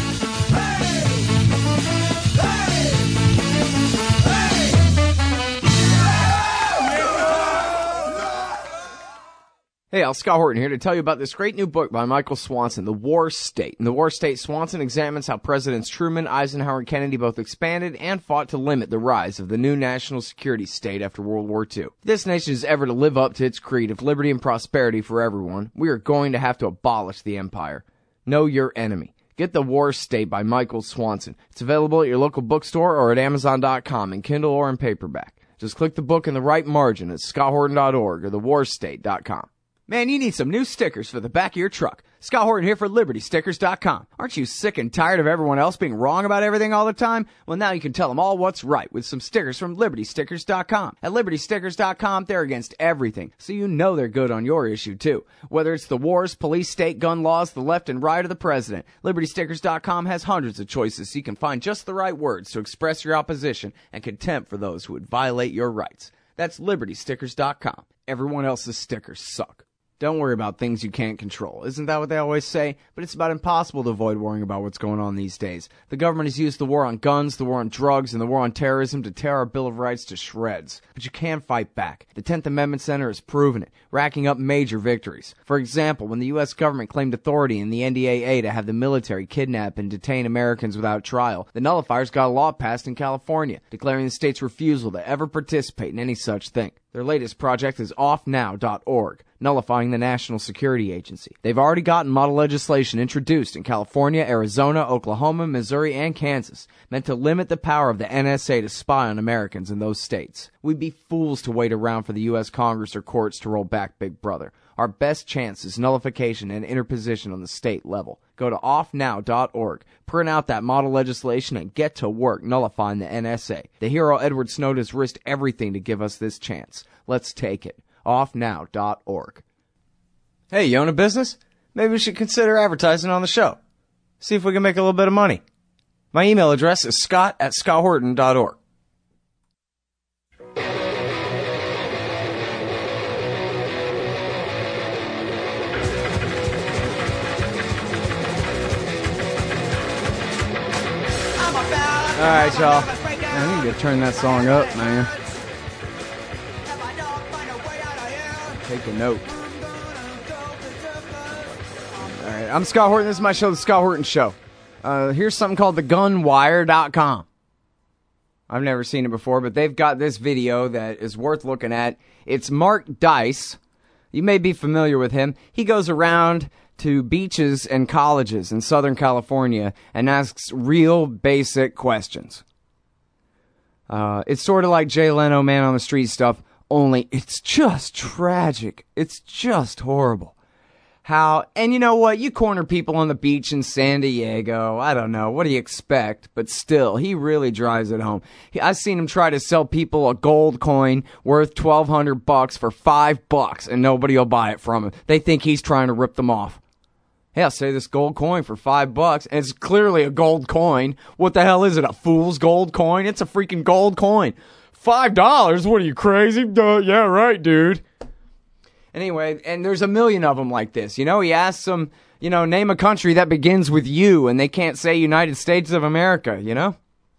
Hey, Al, Scott Horton here to tell you about this great new book by Michael Swanson, The War State. In The War State, Swanson examines how Presidents Truman, Eisenhower, and Kennedy both expanded and fought to limit the rise of the new national security state after World War Two. If this nation is ever to live up to its creed of liberty and prosperity for everyone, we are going to have to abolish the empire. Know your enemy. Get The War State by Michael Swanson. It's available at your local bookstore or at amazon dot com in Kindle or in paperback. Just click the book in the right margin at scott horton dot org or the war state dot com. Man, you need some new stickers for the back of your truck. Scott Horton here for liberty stickers dot com. Aren't you sick and tired of everyone else being wrong about everything all the time? Well, now you can tell them all what's right with some stickers from liberty stickers dot com. At liberty stickers dot com, they're against everything, so you know they're good on your issue, too. Whether it's the wars, police, state, gun laws, the left and right, or the president, liberty stickers dot com has hundreds of choices so you can find just the right words to express your opposition and contempt for those who would violate your rights. That's liberty stickers dot com. Everyone else's stickers suck. Don't worry about things you can't control. Isn't that what they always say? But it's about impossible to avoid worrying about what's going on these days. The government has used the war on guns, the war on drugs, and the war on terrorism to tear our Bill of Rights to shreds. But you can fight back. The tenth Amendment Center has proven it, racking up major victories. For example, when the U S government claimed authority in the N D A A to have the military kidnap and detain Americans without trial, the nullifiers got a law passed in California, declaring the state's refusal to ever participate in any such thing. Their latest project is off now dot org, nullifying the National Security Agency. They've already gotten model legislation introduced in California, Arizona, Oklahoma, Missouri, and Kansas, meant to limit the power of the N S A to spy on Americans in those states. We'd be fools to wait around for the U S Congress or courts to roll back Big Brother. Our best chance is nullification and interposition on the state level. Go to off now dot org, print out that model legislation, and get to work nullifying the N S A. The hero Edward Snowden has risked everything to give us this chance. Let's take it. off now dot org. Hey, you own a business? Maybe we should consider advertising on the show. See if we can make a little bit of money. My email address is scott at scott horton dot org. Alright, y'all. I need to turn that song up, man. Take a note. Alright, I'm Scott Horton. This is my show, The Scott Horton Show. Uh, here's something called the gun wire dot com. I've never seen it before, but they've got this video that is worth looking at. It's Mark Dice. You may be familiar with him. He goes around to beaches and colleges in Southern California and asks real basic questions. Uh, it's sort of like Jay Leno, Man on the Street stuff, only it's just tragic. It's just horrible. How, and you know what, you corner people on the beach in San Diego, I don't know, what do you expect? But still, he really drives it home. He, I've seen him try to sell people a gold coin worth twelve hundred bucks for five bucks, and nobody will buy it from him. They think he's trying to rip them off. Hey, I'll say this gold coin for five bucks, and it's clearly a gold coin. What the hell is it, a fool's gold coin? It's a freaking gold coin. Five dollars? What are you, crazy? Duh, yeah, right, dude. Anyway, and there's a million of them like this. You know, he asks them, you know, name a country that begins with U, and they can't say United States of America, you know?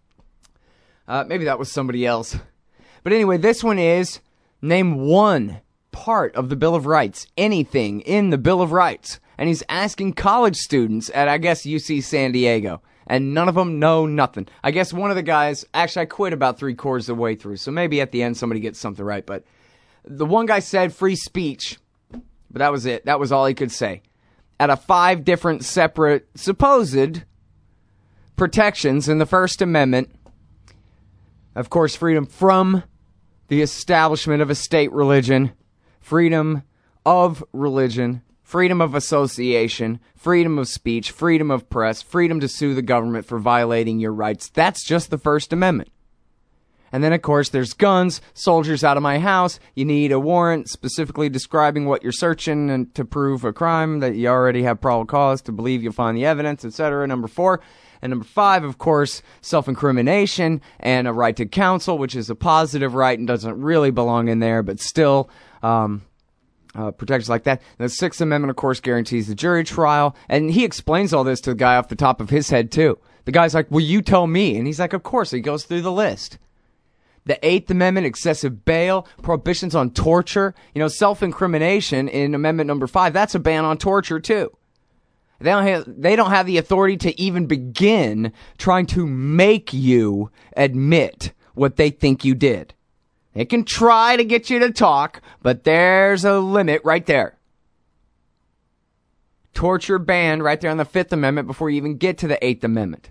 Uh, maybe that was somebody else. But anyway, this one is, name one part of the Bill of Rights, anything in the Bill of Rights. And he's asking college students at, I guess, U C San Diego. And none of them know nothing. I guess one of the guys, actually, I quit about three quarters of the way through, so maybe at the end somebody gets something right. But the one guy said free speech, but that was it. That was all he could say. Out of five different separate supposed protections in the First Amendment, of course, freedom from the establishment of a state religion, freedom of religion, freedom of association, freedom of speech, freedom of press, freedom to sue the government for violating your rights. That's just the First Amendment. And then, of course, there's guns, soldiers out of my house. You need a warrant specifically describing what you're searching and to prove a crime that you already have probable cause to believe you'll find the evidence, et cetera. Number four, And number five, of course, self-incrimination and a right to counsel, which is a positive right and doesn't really belong in there, but still um, uh, protections like that. And the Sixth Amendment, of course, guarantees the jury trial. And he explains all this to the guy off the top of his head, too. The guy's like, well, you tell me. And he's like, of course. He goes through the list. The Eighth Amendment, excessive bail, prohibitions on torture, you know, self-incrimination in Amendment number five, that's a ban on torture too. They don't have, they don't have the authority to even begin trying to make you admit what they think you did. They can try to get you to talk, but there's a limit right there. Torture banned right there on the Fifth Amendment before you even get to the Eighth Amendment.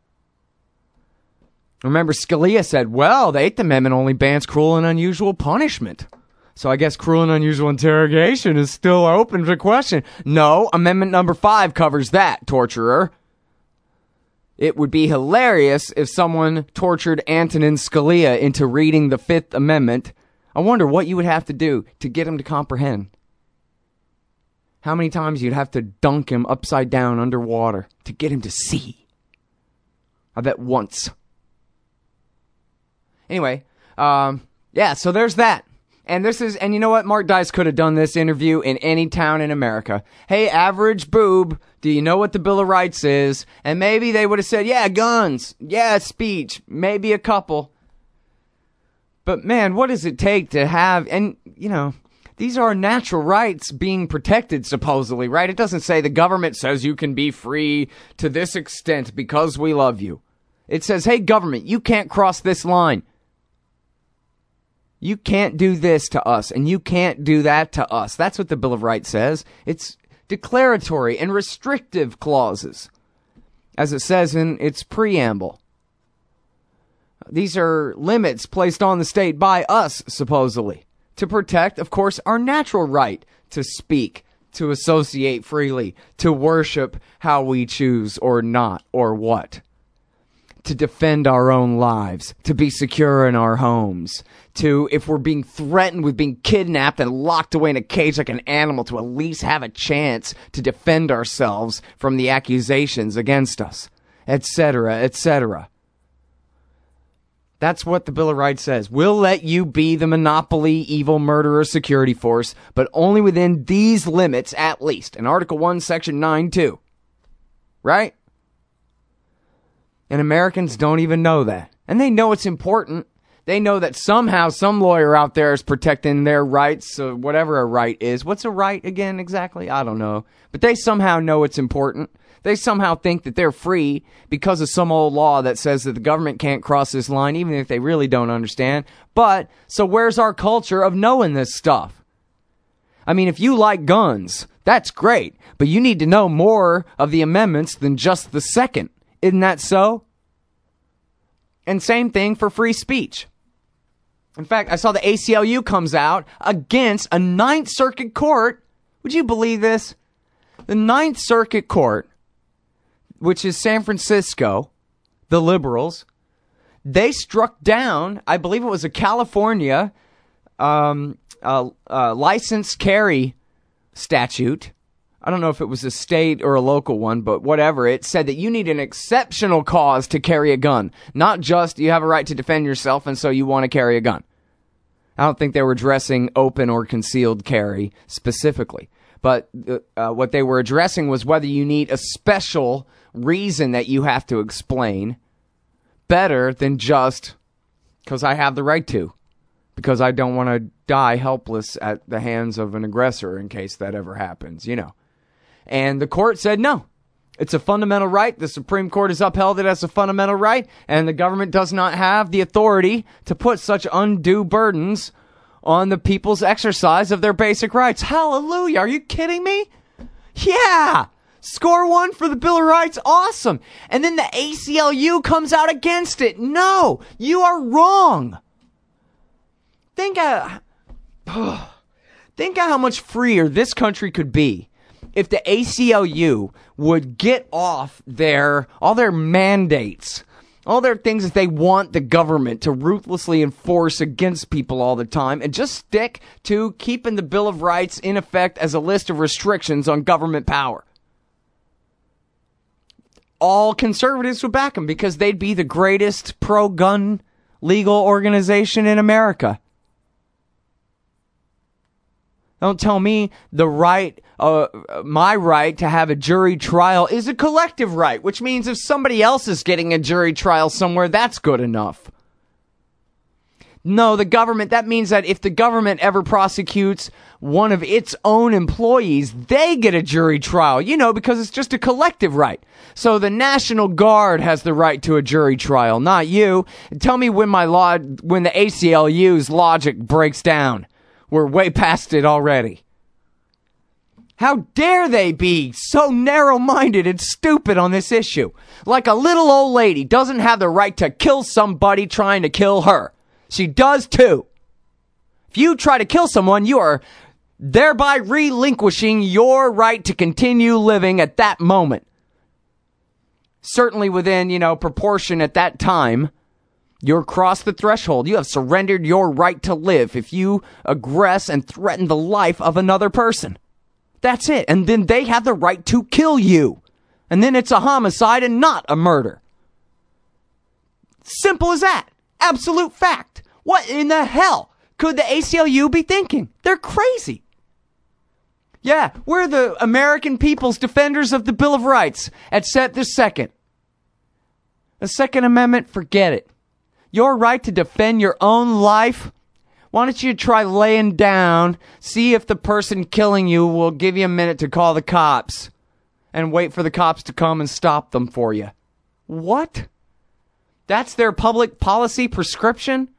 Remember, Scalia said, well, the Eighth Amendment only bans cruel and unusual punishment. So I guess cruel and unusual interrogation is still open to question. No, Amendment number five covers that, torturer. It would be hilarious if someone tortured Antonin Scalia into reading the Fifth Amendment. I wonder what you would have to do to get him to comprehend. How many times you'd have to dunk him upside down underwater to get him to see. I bet once. Anyway, um, yeah, so there's that. And this is, and you know what? Mark Dice could have done this interview in any town in America. Hey, average boob, do you know what the Bill of Rights is? And maybe they would have said, yeah, guns, yeah, speech, maybe a couple. But man, what does it take to have, and you know, these are natural rights being protected, supposedly, right? It doesn't say the government says you can be free to this extent because we love you. It says, hey, government, you can't cross this line. You can't do this to us, and you can't do that to us. That's what the Bill of Rights says. It's declaratory and restrictive clauses, as it says in its preamble. These are limits placed on the state by us, supposedly, to protect, of course, our natural right to speak, to associate freely, to worship how we choose or not, or what. To defend our own lives, to be secure in our homes, to, if we're being threatened with being kidnapped and locked away in a cage like an animal, to at least have a chance to defend ourselves from the accusations against us, et cetera, et cetera. That's what the Bill of Rights says. We'll let you be the monopoly, evil, murderer, security force, but only within these limits, at least. In Article one, Section nine, two. Right? And Americans don't even know that. And they know it's important. They know that somehow some lawyer out there is protecting their rights, so whatever a right is. What's a right again exactly? I don't know. But they somehow know it's important. They somehow think that they're free because of some old law that says that the government can't cross this line, even if they really don't understand. But, so where's our culture of knowing this stuff? I mean, if you like guns, that's great. But you need to know more of the amendments than just the second. Isn't that so? And same thing for free speech. In fact, I saw the A C L U comes out against a Ninth Circuit Court. Would you believe this? The Ninth Circuit Court, which is San Francisco, the liberals, they struck down, I believe it was a California um, uh, uh, licensed carry statute. I don't know if it was a state or a local one, but whatever. It said that you need an exceptional cause to carry a gun. Not just you have a right to defend yourself and so you want to carry a gun. I don't think they were addressing open or concealed carry specifically. But uh, what they were addressing was whether you need a special reason that you have to explain better than just because I have the right to. Because I don't want to die helpless at the hands of an aggressor in case that ever happens, you know. And the court said no. It's a fundamental right. The Supreme Court has upheld it as a fundamental right, and the government does not have the authority to put such undue burdens on the people's exercise of their basic rights. Hallelujah. Are you kidding me? Yeah. Score one for the Bill of Rights. Awesome. And then the A C L U comes out against it. No, you are wrong. Think of, oh, think of how much freer this country could be if the A C L U would get off their, all their mandates, all their things that they want the government to ruthlessly enforce against people all the time, and just stick to keeping the Bill of Rights in effect as a list of restrictions on government power. all conservatives would back him because they'd be the greatest pro-gun legal organization in America. Don't tell me the right, uh, my right to have a jury trial is a collective right, which means if somebody else is getting a jury trial somewhere, that's good enough. No, the government, that means that if the government ever prosecutes one of its own employees, they get a jury trial, you know, because it's just a collective right. So the National Guard has the right to a jury trial, not you. Tell me when my law, when the A C L U's logic breaks down. We're way past it already. How dare they be so narrow-minded and stupid on this issue? Like a little old lady doesn't have the right to kill somebody trying to kill her. She does too. If you try to kill someone, you are thereby relinquishing your right to continue living at that moment. Certainly within, you know, proportion at that time. You're crossed the threshold. You have surrendered your right to live if you aggress and threaten the life of another person. That's it. And then they have the right to kill you. And then it's a homicide and not a murder. Simple as that. Absolute fact. What in the hell could the A C L U be thinking? They're crazy. Yeah, we're the American people's defenders of the Bill of Rights. Except the second. The Second Amendment, forget it. Your right to defend your own life? Why don't you try laying down, see if the person killing you will give you a minute to call the cops, and wait for the cops to come and stop them for you. What? That's their public policy prescription?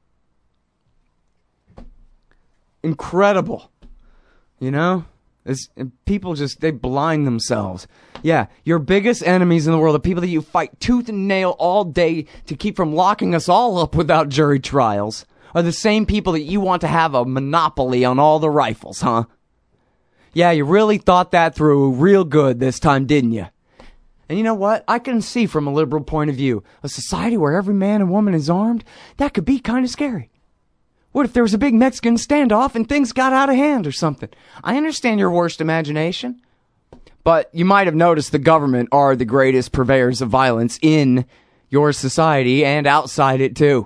Incredible. You know? It's, people just, they blind themselves. Yeah, your biggest enemies in the world, the people that you fight tooth and nail all day to keep from locking us all up without jury trials, are the same people that you want to have a monopoly on all the rifles, huh? Yeah, you really thought that through real good this time, didn't you? And you know what? I can see from a liberal point of view, a society where every man and woman is armed, that could be kind of scary. What if there was a big Mexican standoff and things got out of hand or something? I understand your worst imagination. But you might have noticed the government are the greatest purveyors of violence in your society and outside it too.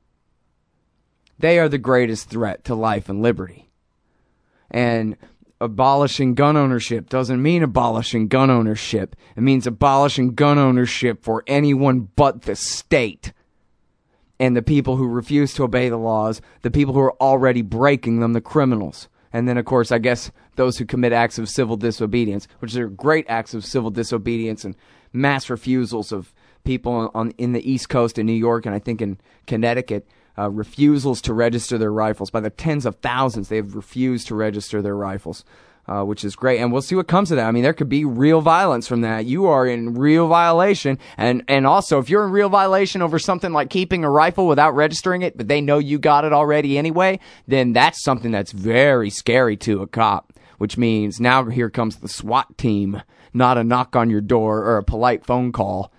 They are the greatest threat to life and liberty. And abolishing gun ownership doesn't mean abolishing gun ownership. It means abolishing gun ownership for anyone but the state. And the people who refuse to obey the laws, the people who are already breaking them, the criminals. And then, of course, I guess those who commit acts of civil disobedience, which are great acts of civil disobedience and mass refusals of people on in the East Coast in New York and I think in Connecticut, uh, refusals to register their rifles. By the tens of thousands, they have refused to register their rifles, uh, which is great. And we'll see what comes of that. I mean, there could be real violence from that. You are in real violation. And, and also, if you're in real violation over something like keeping a rifle without registering it, but they know you got it already anyway, then that's something that's very scary to a cop, which means now here comes the SWAT team, not a knock on your door or a polite phone call.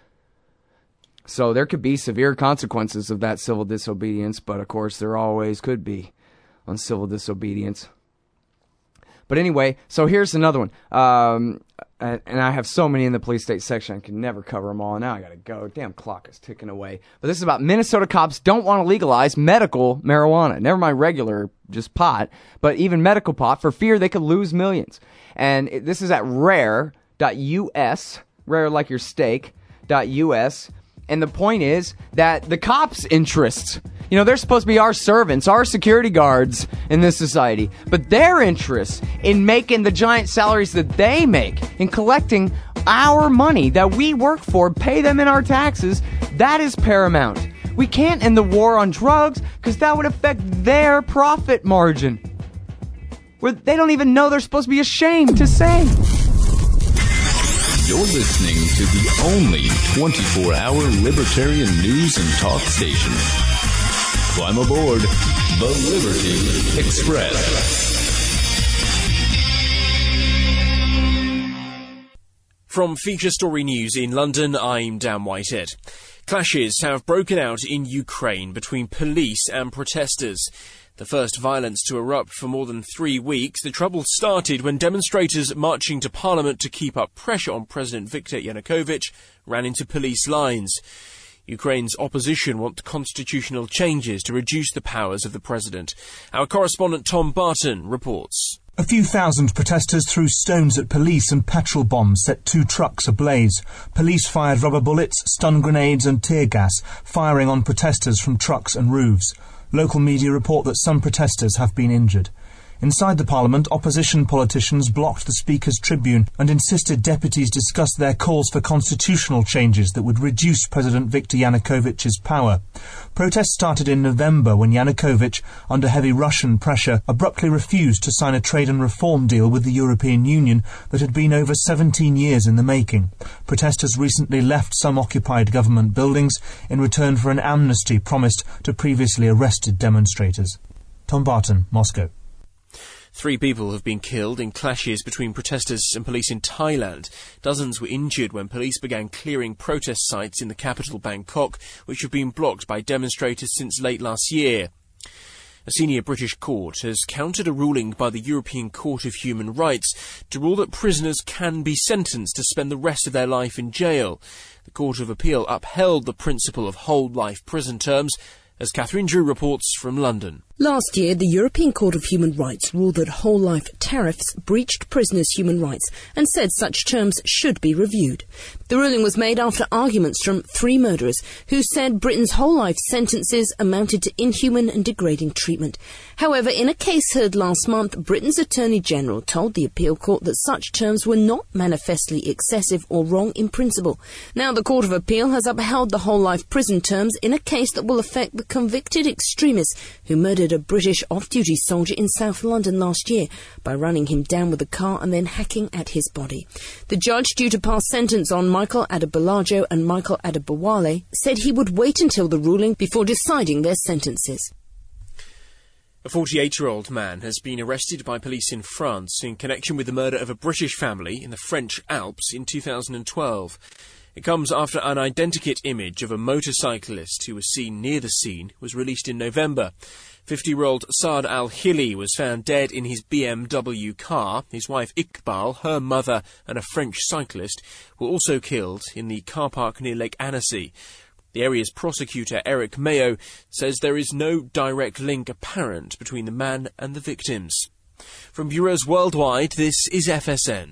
So there could be severe consequences of that civil disobedience, but of course there always could be on civil disobedience. But anyway, so here's another one. Um, and, and I have so many in the police state section, I can never cover them all. And now I gotta go. Damn clock is ticking away. But this is about Minnesota cops don't want to legalize medical marijuana. Never mind regular, just pot, but even medical pot for fear they could lose millions. And it, this is at rare dot U S, rare like your steak, dot U S. And the point is that the cops' interests, you know, they're supposed to be our servants, our security guards in this society. But their interests in making the giant salaries that they make, in collecting our money that we work for, pay them in our taxes, that is paramount. We can't end the war on drugs because that would affect their profit margin, where they don't even know they're supposed to be ashamed to say. You're listening to the only twenty-four hour libertarian news and talk station. Climb aboard the Liberty Express. From Feature Story News in London, I'm Dan Whitehead. Clashes have broken out in Ukraine between police and protesters. The first violence to erupt for more than three weeks, the trouble started when demonstrators marching to Parliament to keep up pressure on President Viktor Yanukovych ran into police lines. Ukraine's opposition want constitutional changes to reduce the powers of the president. Our correspondent Tom Barton reports. A few thousand protesters threw stones at police and petrol bombs set two trucks ablaze. Police fired rubber bullets, stun grenades and tear gas, firing on protesters from trucks and roofs. Local media report that some protesters have been injured. Inside the Parliament, opposition politicians blocked the Speaker's tribune and insisted deputies discuss their calls for constitutional changes that would reduce President Viktor Yanukovych's power. Protests started in November when Yanukovych, under heavy Russian pressure, abruptly refused to sign a trade and reform deal with the European Union that had been over seventeen years in the making. Protesters recently left some occupied government buildings in return for an amnesty promised to previously arrested demonstrators. Tom Barton, Moscow. Three people have been killed in clashes between protesters and police in Thailand. Dozens were injured when police began clearing protest sites in the capital Bangkok, which have been blocked by demonstrators since late last year. A senior British court has countered a ruling by the European Court of Human Rights to rule that prisoners can be sentenced to spend the rest of their life in jail. The Court of Appeal upheld the principle of whole life prison terms, as Catherine Drew reports from London. Last year, the European Court of Human Rights ruled that whole-life tariffs breached prisoners' human rights and said such terms should be reviewed. The ruling was made after arguments from three murderers who said Britain's whole-life sentences amounted to inhuman and degrading treatment. However, in a case heard last month, Britain's Attorney General told the appeal court that such terms were not manifestly excessive or wrong in principle. Now the Court of Appeal has upheld the whole-life prison terms in a case that will affect the convicted extremists who murdered a British off-duty soldier in South London last year by running him down with a car and then hacking at his body. The judge, due to pass sentence on Michael Adebolajo and Michael Adebowale, said he would wait until the ruling before deciding their sentences. A forty-eight-year-old man has been arrested by police in France in connection with the murder of a British family in the French Alps in two thousand twelve. It comes after an identikit image of a motorcyclist who was seen near the scene was released in November. fifty-year-old Saad Al-Hili was found dead in his B M W car. His wife Iqbal, her mother and a French cyclist were also killed in the car park near Lake Annecy. The area's prosecutor, Eric Mayo, says there is no direct link apparent between the man and the victims. From bureaus worldwide, this is F S N.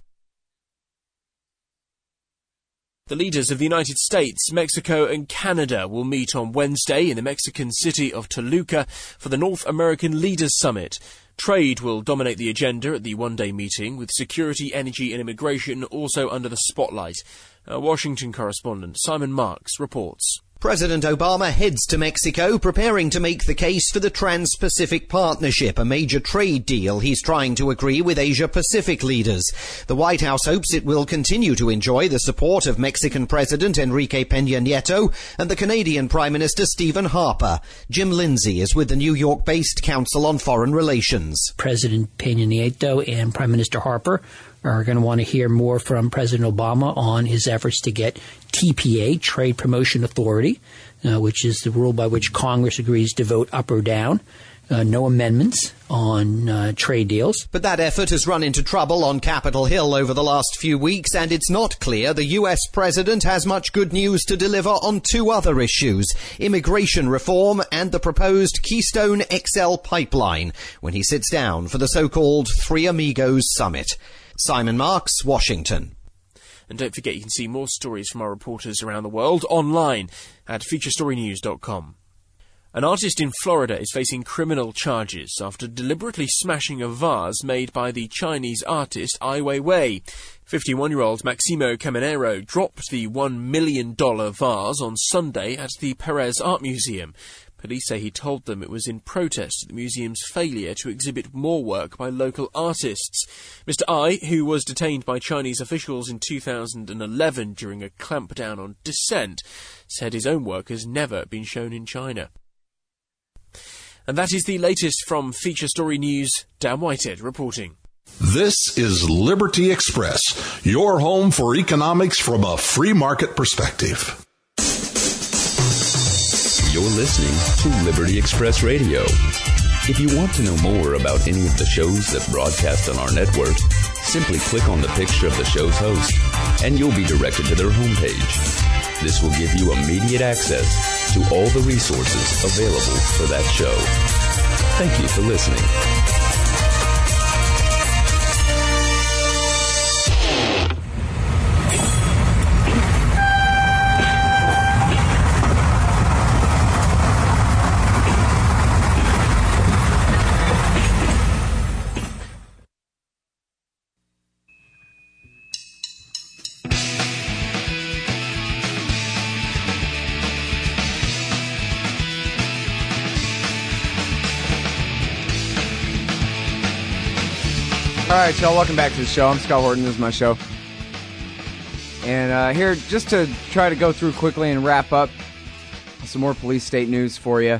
The leaders of the United States, Mexico and Canada will meet on Wednesday in the Mexican city of Toluca for the North American Leaders Summit. Trade will dominate the agenda at the one-day meeting, with security, energy and immigration also under the spotlight. Our Washington correspondent Simon Marks reports. President Obama heads to Mexico, preparing to make the case for the Trans-Pacific Partnership, a major trade deal he's trying to agree with Asia-Pacific leaders. The White House hopes it will continue to enjoy the support of Mexican President Enrique Peña Nieto and the Canadian Prime Minister Stephen Harper. Jim Lindsay is with the New York-based Council on Foreign Relations. President Peña Nieto and Prime Minister Harper are going to want to hear more from President Obama on his efforts to get T P A, Trade Promotion Authority, uh, which is the rule by which Congress agrees to vote up or down. Uh, no amendments on uh, trade deals. But that effort has run into trouble on Capitol Hill over the last few weeks, and it's not clear the U S president has much good news to deliver on two other issues, immigration reform and the proposed Keystone X L pipeline, when he sits down for the so-called Three Amigos Summit. Simon Marks, Washington. And don't forget you can see more stories from our reporters around the world online at feature story news dot com. An artist in Florida is facing criminal charges after deliberately smashing a vase made by the Chinese artist Ai Weiwei. fifty-one-year-old Maximo Caminero dropped the one million dollars vase on Sunday at the Perez Art Museum. Police say he told them it was in protest at the museum's failure to exhibit more work by local artists. Mister Ai, who was detained by Chinese officials in two thousand eleven during a clampdown on dissent, said his own work has never been shown in China. And that is the latest from Feature Story News. Dan Whitehead reporting. This is Liberty Express, your home for economics from a free market perspective. You're listening to Liberty Express Radio. If you want to know more about any of the shows that broadcast on our network, simply click on the picture of the show's host, and you'll be directed to their homepage. This will give you immediate access to all the resources available for that show. Thank you for listening. All right, y'all, welcome back to the show. I'm Scott Horton. This is my show. And uh, here, just to try to go through quickly and wrap up some more police state news for you.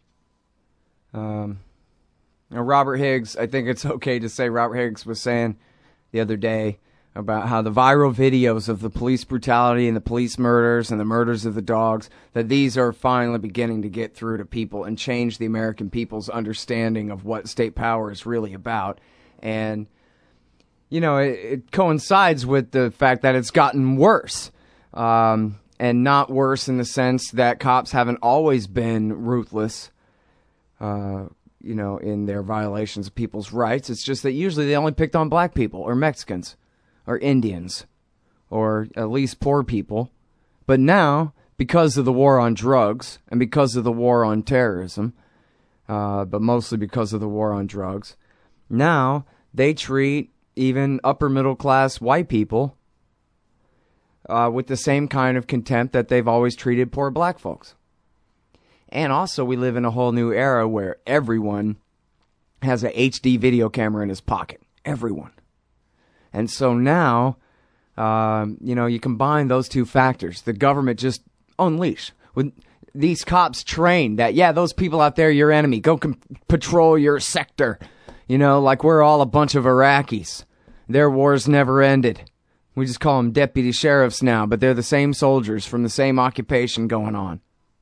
Um, you know, Robert Higgs, I think it's okay to say Robert Higgs was saying the other day about how the viral videos of the police brutality and the police murders and the murders of the dogs, that these are finally beginning to get through to people and change the American people's understanding of what state power is really about. And, you know, it, it coincides with the fact that it's gotten worse. Um, and not worse in the sense that cops haven't always been ruthless, uh, you know, in their violations of people's rights. It's just that usually they only picked on black people or Mexicans or Indians or at least poor people. But now, because of the war on drugs and because of the war on terrorism, uh, but mostly because of the war on drugs, now they treat even upper middle class white people uh, with the same kind of contempt that they've always treated poor black folks. And also we live in a whole new era where everyone has a H D video camera in his pocket. Everyone. And so now, um, you know, you combine those two factors. The government just unleash. With these cops trained that, yeah, those people out there, your enemy. Go com- patrol your sector. You know, like we're all a bunch of Iraqis. Their wars never ended. We just call them deputy sheriffs now, but they're the same soldiers from the same occupation going on.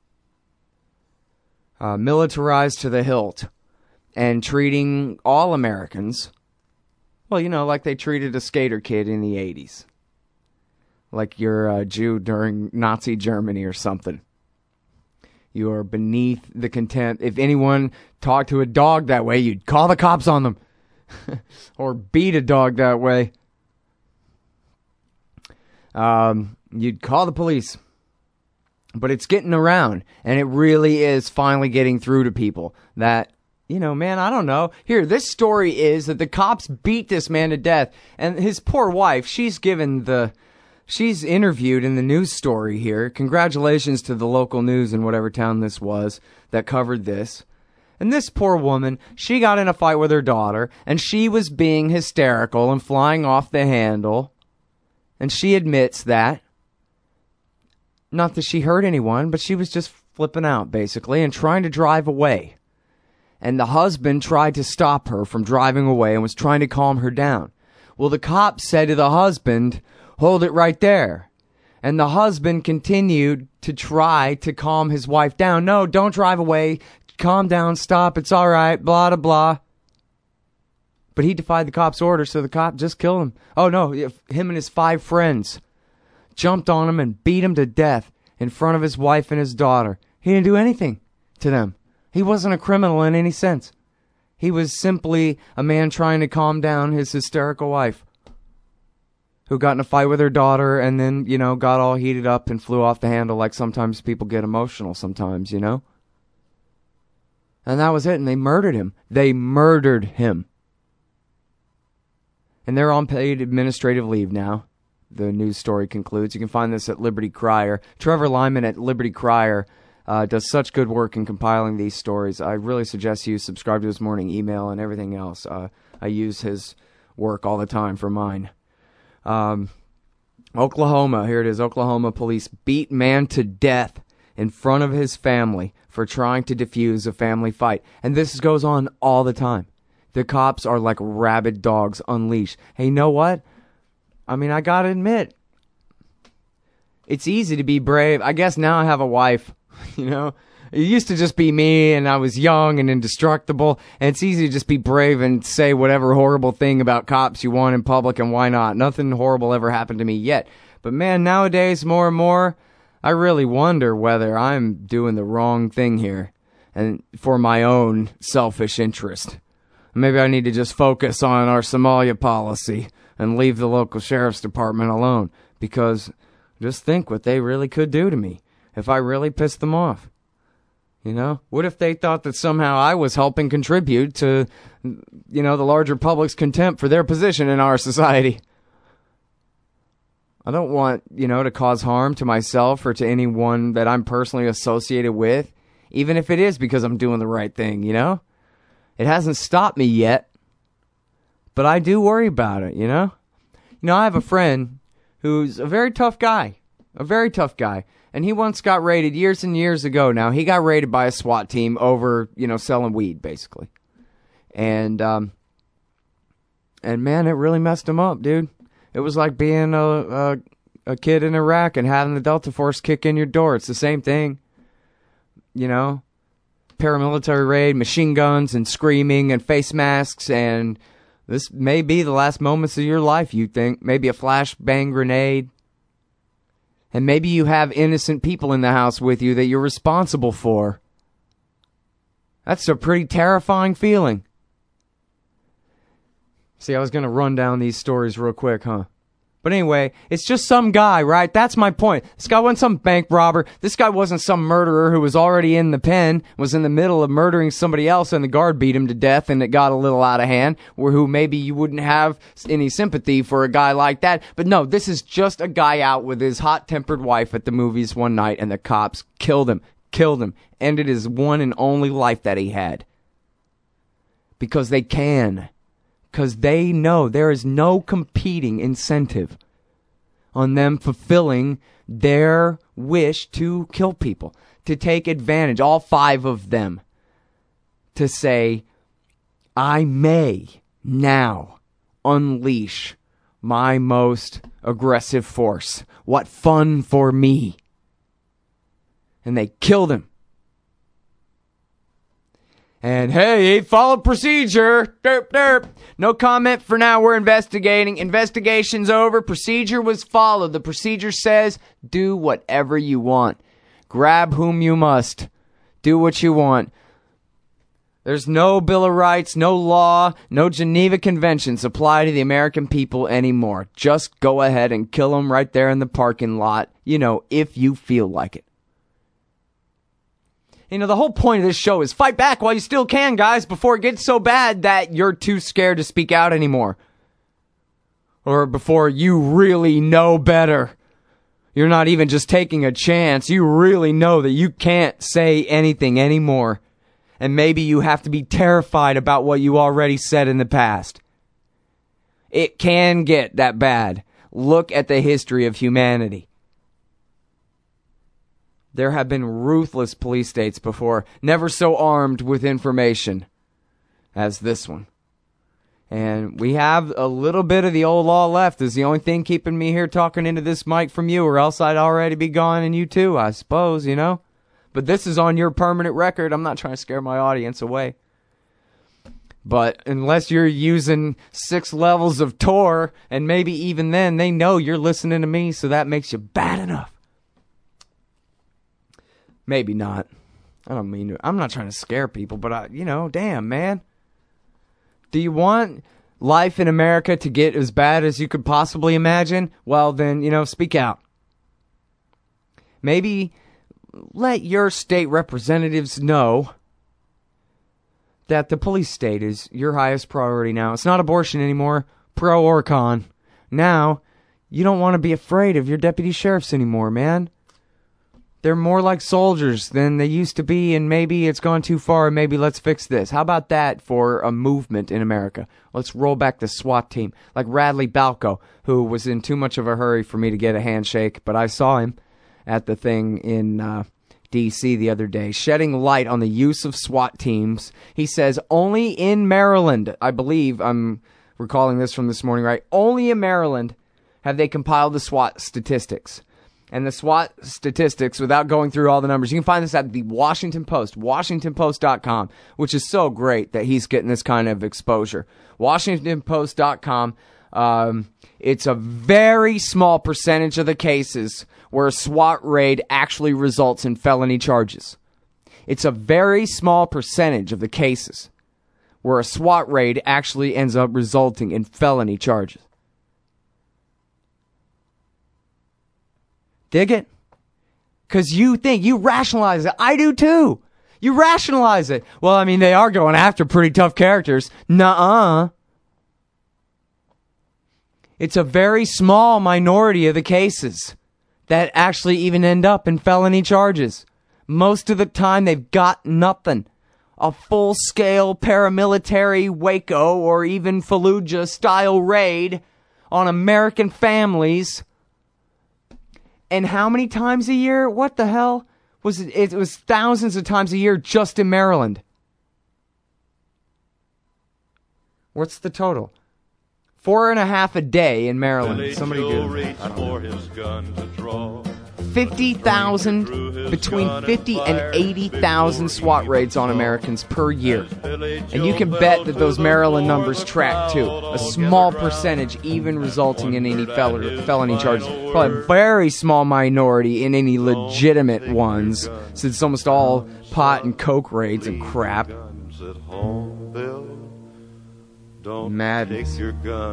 Uh, militarized to the hilt. And treating all Americans, well, you know, like they treated a skater kid in the eighties. Like you're a Jew during Nazi Germany or something. You are beneath the contempt. If anyone talked to a dog that way, you'd call the cops on them. Or beat a dog that way. Um, you'd call the police. But it's getting around. And it really is finally getting through to people. That, you know, man, I don't know. Here, this story is that the cops beat this man to death. And his poor wife, she's given the... She's interviewed in the news story here. Congratulations to the local news in whatever town this was that covered this. And this poor woman, she got in a fight with her daughter, and she was being hysterical and flying off the handle. And she admits that. Not that she hurt anyone, but she was just flipping out, basically, and trying to drive away. And the husband tried to stop her from driving away and was trying to calm her down. Well, the cop said to the husband, "Hold it right there." And the husband continued to try to calm his wife down. "No, don't drive away. Calm down. Stop. It's all right. Blah, blah, blah." But he defied the cop's order, so the cop just killed him. Oh, no. Him and his five friends jumped on him and beat him to death in front of his wife and his daughter. He didn't do anything to them. He wasn't a criminal in any sense. He was simply a man trying to calm down his hysterical wife, who got in a fight with her daughter and then, you know, got all heated up and flew off the handle like sometimes people get emotional sometimes, you know? And that was it, and they murdered him. They murdered him. And they're on paid administrative leave now, the news story concludes. You can find this at Liberty Crier. Trevor Lyman at Liberty Crier uh, does such good work in compiling these stories. I really suggest you subscribe to his morning email and everything else. Uh, I use his work all the time for mine. Um, Oklahoma, here it is. Oklahoma police beat man to death in front of his family for trying to defuse a family fight. And this goes on all the time. The cops are like rabid dogs unleashed. Hey, you know what? I mean, I gotta admit, it's easy to be brave. I guess now I have a wife, you know? It used to just be me, and I was young and indestructible, and it's easy to just be brave and say whatever horrible thing about cops you want in public, and why not? Nothing horrible ever happened to me yet. But man, nowadays, more and more, I really wonder whether I'm doing the wrong thing here, and for my own selfish interest. Maybe I need to just focus on our Somalia policy and leave the local sheriff's department alone, because just think what they really could do to me if I really pissed them off. You know, what if they thought that somehow I was helping contribute to, you know, the larger public's contempt for their position in our society? I don't want, you know, to cause harm to myself or to anyone that I'm personally associated with, even if it is because I'm doing the right thing, you know? It hasn't stopped me yet, but I do worry about it, you know? You know, I have a friend who's a very tough guy, a very tough guy. And he once got raided years and years ago now. He got raided by a SWAT team over, you know, selling weed, basically. And, um, and man, it really messed him up, dude. It was like being a, a, a kid in Iraq and having the Delta Force kick in your door. It's the same thing. You know, paramilitary raid, machine guns and screaming and face masks. And this may be the last moments of your life, you think. Maybe a flashbang grenade. And maybe you have innocent people in the house with you that you're responsible for. That's a pretty terrifying feeling. See, I was going to run down these stories real quick, huh? But anyway, it's just some guy, right? That's my point. This guy wasn't some bank robber. This guy wasn't some murderer who was already in the pen, was in the middle of murdering somebody else, and the guard beat him to death, and it got a little out of hand, or who maybe you wouldn't have any sympathy for a guy like that. But no, this is just a guy out with his hot-tempered wife at the movies one night, and the cops killed him, killed him, ended his one and only life that he had. Because they can. Because they know there is no competing incentive on them fulfilling their wish to kill people, to take advantage, all five of them, to say, I may now unleash my most aggressive force. What fun for me. And they killed him. And hey, he followed procedure. Derp, derp. No comment for now. We're investigating. Investigation's over. Procedure was followed. The procedure says do whatever you want. Grab whom you must. Do what you want. There's no Bill of Rights, no law, no Geneva Conventions apply to the American people anymore. Just go ahead and kill them right there in the parking lot, you know, if you feel like it. You know, the whole point of this show is fight back while you still can, guys, before it gets so bad that you're too scared to speak out anymore. Or before you really know better. You're not even just taking a chance. You really know that you can't say anything anymore. And maybe you have to be terrified about what you already said in the past. It can get that bad. Look at the history of humanity. There have been ruthless police states before, never so armed with information as this one. And we have a little bit of the old law left. Is the only thing keeping me here talking into this mic from you, or else I'd already be gone, and you too, I suppose, you know? But this is on your permanent record. I'm not trying to scare my audience away. But unless you're using six levels of Tor, and maybe even then, they know you're listening to me, so that makes you bad enough. Maybe not. I don't mean to. I'm not trying to scare people, but I, you know, damn, man. Do you want life in America to get as bad as you could possibly imagine? Well, then, you know, speak out. Maybe let your state representatives know that the police state is your highest priority now. It's not abortion anymore, pro or con. Now, you don't want to be afraid of your deputy sheriffs anymore, man. They're more like soldiers than they used to be, and maybe it's gone too far, and maybe let's fix this. How about that for a movement in America? Let's roll back the SWAT team. Like Radley Balco, who was in too much of a hurry for me to get a handshake, but I saw him at the thing in uh, D C the other day, shedding light on the use of SWAT teams. He says only in Maryland, I believe, I'm recalling this from this morning, right? Only in Maryland have they compiled the SWAT statistics. and the SWAT statistics without going through all the numbers. You can find this at the Washington Post, washington post dot com, which is so great that he's getting this kind of exposure. washington post dot com. Um, it's a very small percentage of the cases where a SWAT raid actually results in felony charges. It's a very small percentage of the cases where a SWAT raid actually ends up resulting in felony charges. Dig it? Because you think, you rationalize it. I do too. You rationalize it. Well, I mean, they are going after pretty tough characters. Nuh-uh. It's a very small minority of the cases that actually even end up in felony charges. Most of the time, they've got nothing. A full-scale paramilitary Waco or even Fallujah-style raid on American families. And how many times a year? What the hell? Was it? It was thousands of times a year just in Maryland. What's the total? Four and a half a day in Maryland. Somebody do. fifty thousand, between fifty and eighty thousand SWAT raids on Americans per year. And you can bet that those Maryland numbers track too. A small percentage even resulting in any fel- felony charges. Probably a very small minority in any legitimate ones, since it's almost all pot and coke raids and crap. Madness.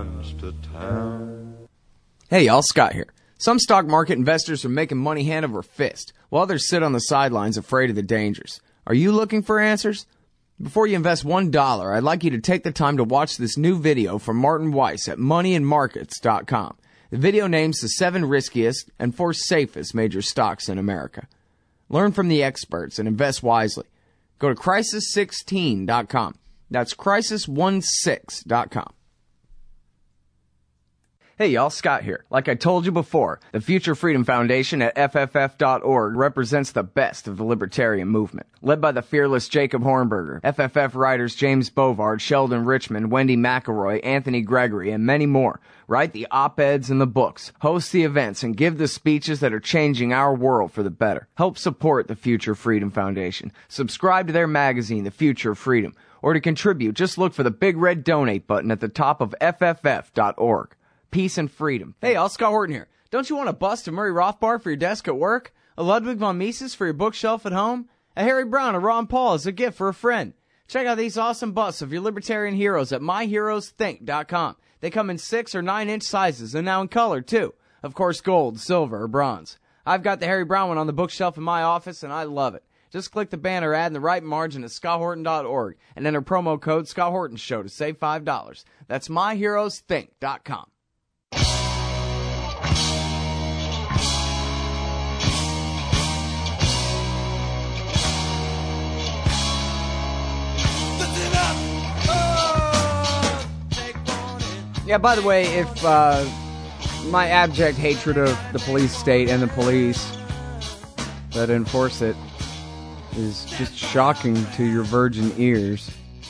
Hey y'all, Scott here. Some stock market investors are making money hand over fist, while others sit on the sidelines afraid of the dangers. Are you looking for answers? Before you invest one dollar, I'd like you to take the time to watch this new video from Martin Weiss at money and markets dot com. The video names the seven riskiest and four safest major stocks in America. Learn from the experts and invest wisely. Go to crisis sixteen dot com. That's crisis sixteen dot com. Hey y'all, Scott here. Like I told you before, the Future Freedom Foundation at F F F dot org represents the best of the libertarian movement. Led by the fearless Jacob Hornberger, F F F writers James Bovard, Sheldon Richman, Wendy McElroy, Anthony Gregory, and many more write the op-eds and the books, host the events, and give the speeches that are changing our world for the better. Help support the Future Freedom Foundation. Subscribe to their magazine, The Future of Freedom. Or to contribute, just look for the big red donate button at the top of F F F dot org. Peace and freedom. Hey, all, Scott Horton here. Don't you want a bust of Murray Rothbard for your desk at work? A Ludwig von Mises for your bookshelf at home? A Harry Brown or Ron Paul as a gift for a friend? Check out these awesome busts of your libertarian heroes at my heroes think dot com. They come in six or nine inch sizes and now in color too. Of course, gold, silver, or bronze. I've got the Harry Brown one on the bookshelf in my office and I love it. Just click the banner ad in the right margin at scott horton dot org and enter promo code Scott Horton Show to save five dollars. That's my heroes think dot com. Yeah, by the way, if uh, my abject hatred of the police state and the police that enforce it is just shocking to your virgin ears,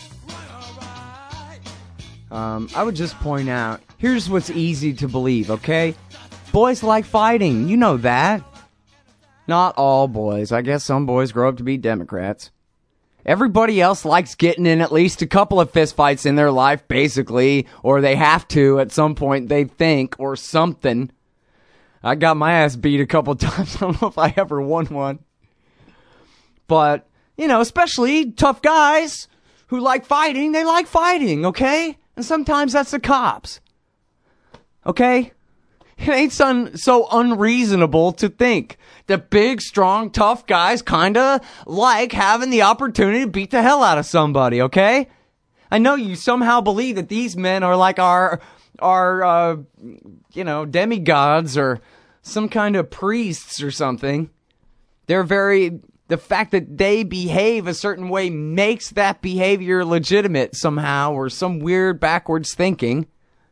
um, I would just point out, here's what's easy to believe, okay? Boys like fighting, you know that. Not all boys. I guess some boys grow up to be Democrats. Everybody else likes getting in at least a couple of fistfights in their life, basically, or they have to at some point, they think, or something. I got my ass beat a couple times. I don't know if I ever won one. But, you know, especially tough guys who like fighting, they like fighting, okay? And sometimes that's the cops. Okay? It ain't so, so unreasonable to think that big, strong, tough guys kinda like having the opportunity to beat the hell out of somebody, okay? I know you somehow believe that these men are like our, our, uh, you know, demigods or some kind of priests or something. They're very, the fact that they behave a certain way makes that behavior legitimate somehow, or some weird backwards thinking.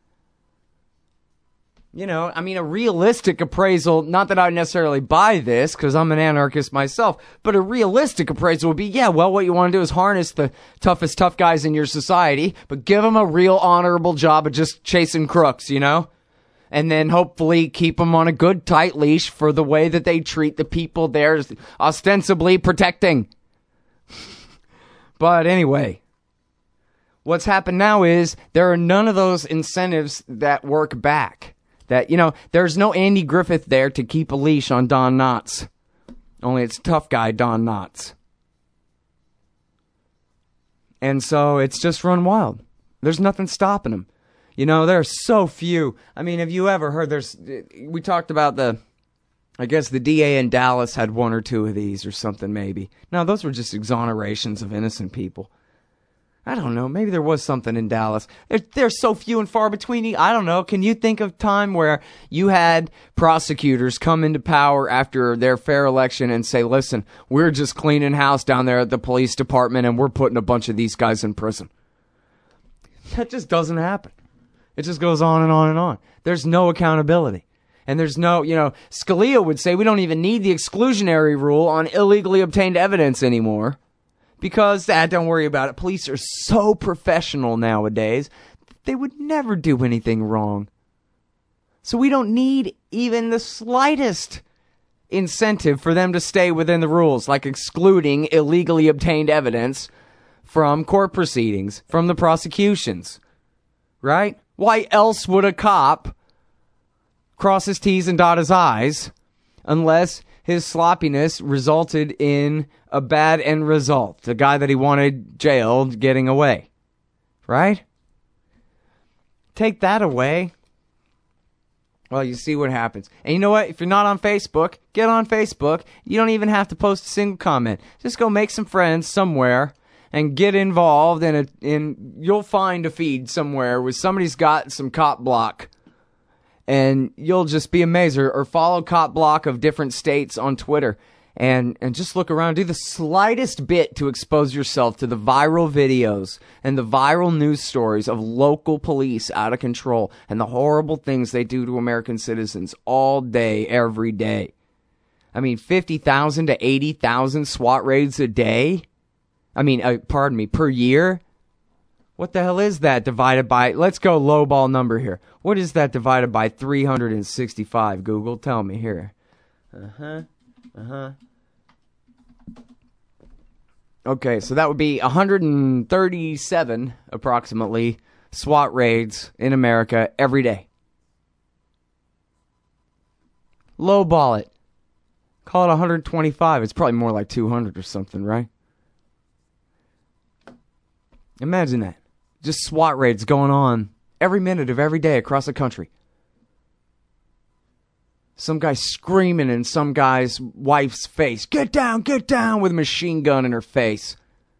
You know, I mean, a realistic appraisal, not that I necessarily buy this, because I'm an anarchist myself, but a realistic appraisal would be, yeah, well, what you want to do is harness the toughest tough guys in your society, but give them a real honorable job of just chasing crooks, you know? and then hopefully keep them on a good tight leash for the way that they treat the people they're ostensibly protecting. But anyway, what's happened now is there are none of those incentives that work back. That, you know, there's no Andy Griffith there to keep a leash on Don Knotts. Only it's tough guy Don Knotts. And so it's just run wild. There's nothing stopping him. You know, there are so few. I mean, have you ever heard, there's, we talked about the, I guess the D A in Dallas had one or two of these or something maybe. No, those were just exonerations of innocent people. I don't know, maybe there was something in Dallas. They're, they're so few and far between. I don't know, can you think of time where you had prosecutors come into power after their fair election and say, listen, we're just cleaning house down there at the police department and we're putting a bunch of these guys in prison? That just doesn't happen. It just goes on and on and on. There's no accountability. And there's no, you know, Scalia would say we don't even need the exclusionary rule on illegally obtained evidence anymore. Because, ah, don't worry about it. Police are so professional nowadays, they would never do anything wrong. So we don't need even the slightest incentive for them to stay within the rules, like excluding illegally obtained evidence from court proceedings, from the prosecutions. Right? Why else would a cop cross his T's and dot his I's unless his sloppiness resulted in a bad end result? The guy that he wanted jailed getting away. Right? Take that away. Well, you see what happens. And you know what? If you're not on Facebook, get on Facebook. You don't even have to post a single comment. Just go make some friends somewhere and get involved in a, in, you'll find a feed somewhere where somebody's got some cop block. And you'll just be amazed. Or, or follow cop block of different states on Twitter. And, and just look around. Do the slightest bit to expose yourself to the viral videos and the viral news stories of local police out of control. And the horrible things they do to American citizens all day, every day. I mean, fifty thousand to eighty thousand SWAT raids a day? I mean, uh, pardon me, per year? What the hell is that divided by, let's go low ball number here. What is that divided by three hundred sixty-five, Google? Tell me here. Uh-huh, uh-huh. Okay, so that would be one hundred thirty-seven, approximately, SWAT raids in America every day. Low ball it. Call it one hundred twenty-five. It's probably more like two hundred or something, right? Imagine that. Just SWAT raids going on every minute of every day across the country. Some guy screaming in some guy's wife's face. Get down, get down, with a machine gun in her face.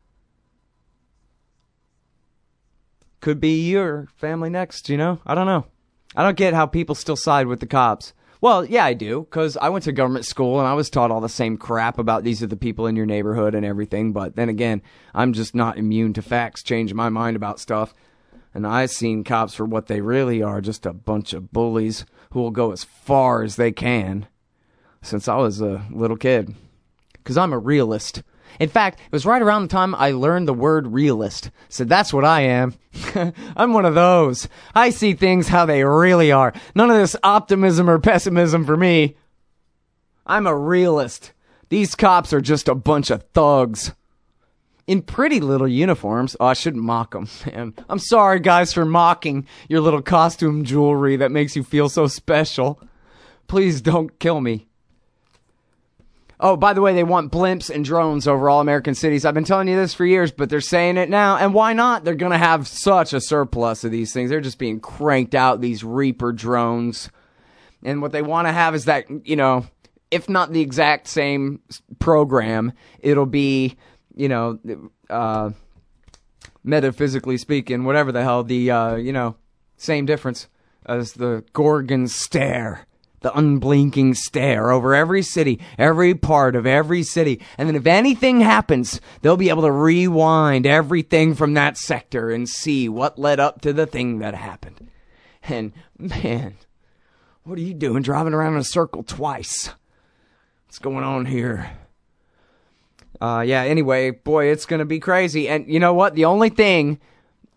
Could be your family next, you know? I don't know. I don't get how people still side with the cops. Well, yeah, I do, because I went to government school and I was taught all the same crap about these are the people in your neighborhood and everything. But then again, I'm just not immune to facts changing my mind about stuff. And I've seen cops for what they really are, just a bunch of bullies who will go as far as they can since I was a little kid. Because I'm a realist. In fact, it was right around the time I learned the word realist. So that's what I am. I'm one of those. I see things how they really are. None of this optimism or pessimism for me. I'm a realist. These cops are just a bunch of thugs. In pretty little uniforms. Oh, I shouldn't mock them, man. I'm sorry, guys, for mocking your little costume jewelry that makes you feel so special. Please don't kill me. Oh, by the way, they want blimps and drones over all American cities. I've been telling you this for years, but they're saying it now. And why not? They're going to have such a surplus of these things. They're just being cranked out, these Reaper drones. And what they want to have is that, you know, if not the exact same program, it'll be, you know, uh, metaphysically speaking, whatever the hell, the, uh, you know, same difference as the Gorgon stare. The unblinking stare over every city, every part of every city. And then if anything happens, they'll be able to rewind everything from that sector and see what led up to the thing that happened. And, man, what are you doing driving around in a circle twice? What's going on here? Uh, yeah, anyway, boy, it's going to be crazy. And you know what? The only thing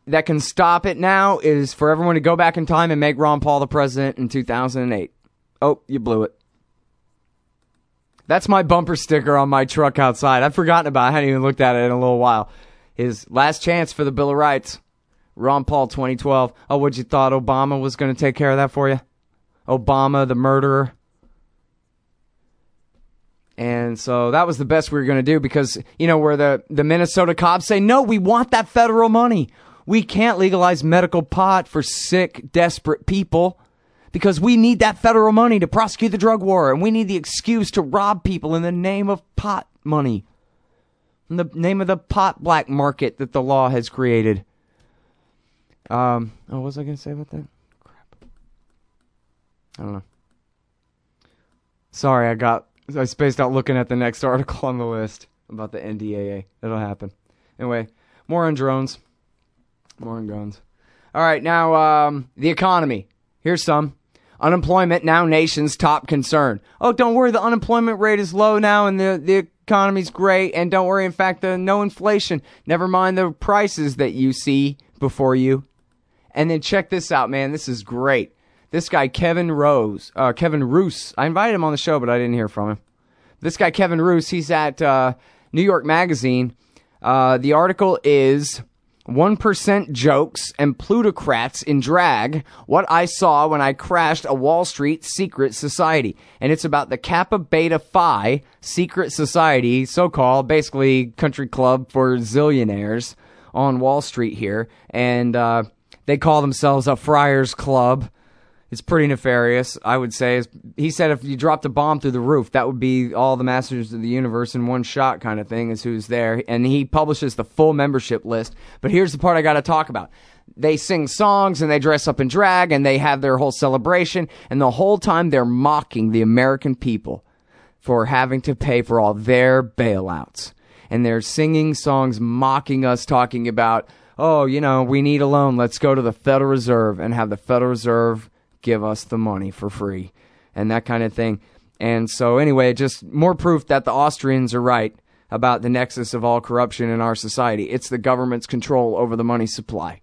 that can stop it now is for everyone to go back in time and make Ron Paul the president in two thousand eight. Oh, you blew it. That's my bumper sticker on my truck outside. I've forgotten about it. I hadn't even looked at it in a little while. His last chance for the Bill of Rights. Ron Paul twenty twelve. Oh, what you thought Obama was going to take care of that for you? Obama, the murderer. And so that was the best we were going to do because, you know, where the, the Minnesota cops say, no, we want that federal money. We can't legalize medical pot for sick, desperate people because we need that federal money to prosecute the drug war. And we need the excuse to rob people in the name of pot money. In the name of the pot black market that the law has created. Um, oh, what was I going to say about that? Crap. I don't know. Sorry, I got... I spaced out looking at the next article on the list about the N D A A. It'll happen. Anyway, more on drones. More on drones. All right, now, um, the economy. Here's some. Unemployment, now nation's top concern. Oh, don't worry, the unemployment rate is low now and the, the economy's great. And don't worry, in fact, the no inflation. Never mind the prices that you see before you. And then check this out, man. This is great. This guy, Kevin Rose, uh, Kevin Roose, I invited him on the show, but I didn't hear from him. This guy, Kevin Roose, he's at uh, New York Magazine. Uh, the article is one percent Jokes and Plutocrats in Drag, What I Saw When I Crashed a Wall Street Secret Society. And it's about the Kappa Beta Phi Secret Society, so-called, basically country club for zillionaires on Wall Street here. And uh, they call themselves a Friars Club. It's pretty nefarious, I would say. He said if you dropped a bomb through the roof, that would be all the Masters of the Universe in one shot kind of thing is who's there. And he publishes the full membership list. But here's the part I got to talk about. They sing songs and they dress up in drag and they have their whole celebration. And the whole time they're mocking the American people for having to pay for all their bailouts. And they're singing songs mocking us, talking about, oh, you know, we need a loan. Let's go to the Federal Reserve and have the Federal Reserve give us the money for free and that kind of thing. And so anyway, just more proof that the Austrians are right about the nexus of all corruption in our society. It's the government's control over the money supply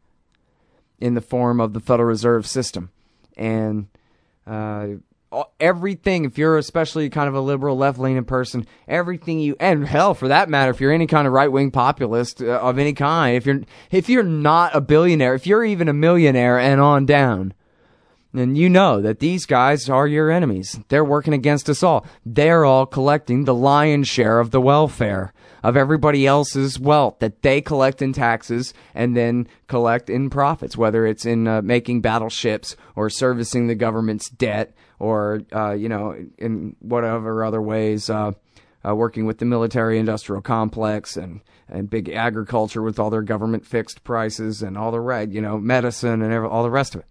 in the form of the Federal Reserve System. And uh, everything, if you're especially kind of a liberal left-leaning person, everything you, and hell, for that matter, if you're any kind of right-wing populist uh, of any kind, if you're, if you're not a billionaire, if you're even a millionaire and on down, and you know that these guys are your enemies. They're working against us all. They're all collecting the lion's share of the welfare of everybody else's wealth that they collect in taxes and then collect in profits, whether it's in uh, making battleships or servicing the government's debt or, uh, you know, in whatever other ways, uh, uh, working with the military-industrial complex and, and big agriculture with all their government fixed prices and all the red, you know, medicine and every, all the rest of it.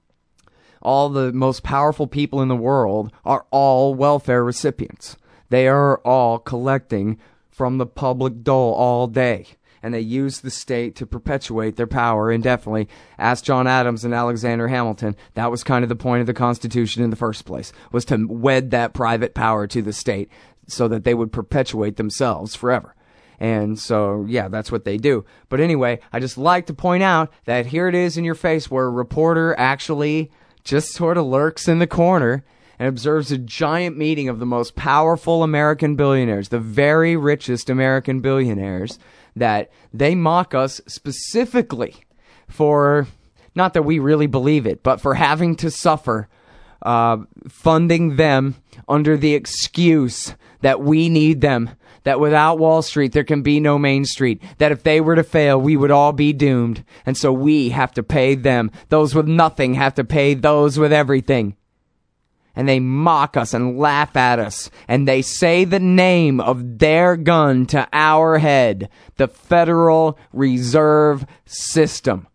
All the most powerful people in the world are all welfare recipients. They are all collecting from the public dole all day. And they use the state to perpetuate their power indefinitely. Ask John Adams and Alexander Hamilton. That was kind of the point of the Constitution in the first place, was to wed that private power to the state so that they would perpetuate themselves forever. And so, yeah, that's what they do. But anyway, I just like to point out that here it is in your face where a reporter actually just sort of lurks in the corner and observes a giant meeting of the most powerful American billionaires, the very richest American billionaires, that they mock us specifically for, not that we really believe it, but for having to suffer uh, funding them under the excuse that we need them, that without Wall Street there can be no Main Street, that if they were to fail we would all be doomed, and so we have to pay them. Those with nothing have to pay those with everything. And they mock us and laugh at us, and they say the name of their gun to our head, the Federal Reserve System.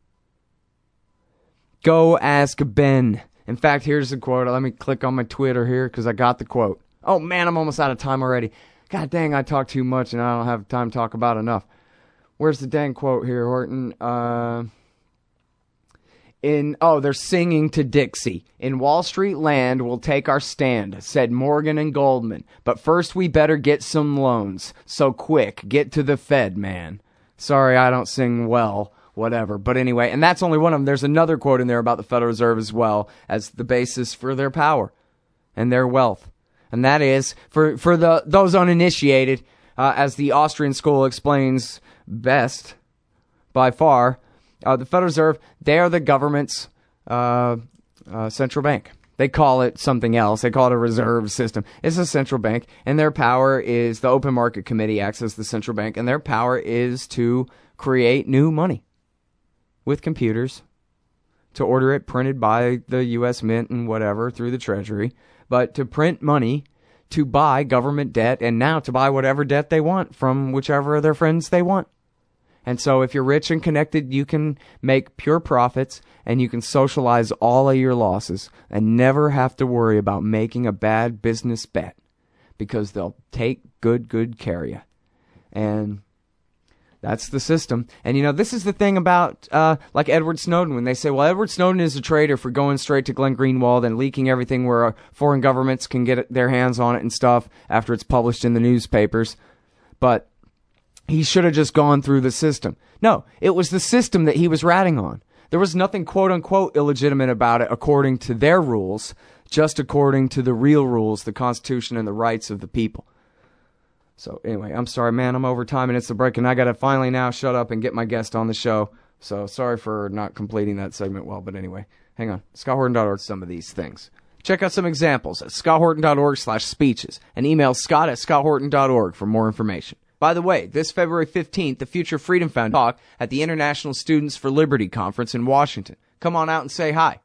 Go ask Ben. In fact, here's the quote. Let me click on my Twitter here because I got the quote. Oh man, I'm almost out of time already. God dang, I talk too much and I don't have time to talk about enough. Where's the dang quote here, Horton? Uh, in oh, they're singing to Dixie. In Wall Street land, we'll take our stand, said Morgan and Goldman. But first we better get some loans. So quick, get to the Fed, man. Sorry, I don't sing well. whatever. But anyway, and that's only one of them. There's another quote in there about the Federal Reserve as well as the basis for their power and their wealth. And that is, for, for the those uninitiated, uh, as the Austrian school explains best, by far, uh, the Federal Reserve, they are the government's uh, uh, central bank. They call it something else. They call it a reserve system. It's a central bank, and their power is, the Open Market Committee acts as the central bank, and their power is to create new money with computers, to order it printed by the U S Mint and whatever through the Treasury, but to print money to buy government debt, and now to buy whatever debt they want from whichever of their friends they want. And so if you're rich and connected, you can make pure profits, and you can socialize all of your losses and never have to worry about making a bad business bet, because they'll take good, good care of you. And that's the system. And, you know, this is the thing about, uh, like Edward Snowden, when they say, well, Edward Snowden is a traitor for going straight to Glenn Greenwald and leaking everything where uh, foreign governments can get their hands on it and stuff after it's published in the newspapers. But he should have just gone through the system. No, it was the system that he was ratting on. There was nothing quote-unquote illegitimate about it according to their rules, just according to the real rules, the Constitution and the rights of the people. So anyway, I'm sorry, man, I'm over time and it's the break, and I got to finally now shut up and get my guest on the show. So sorry for not completing that segment well, but anyway, hang on. Scott Horton dot org, some of these things. Check out some examples at Scott Horton dot org slash speeches and email Scott at Scott Horton dot org for more information. By the way, this February fifteenth, the Future Freedom Foundation talk at the International Students for Liberty Conference in Washington. Come on out and say hi.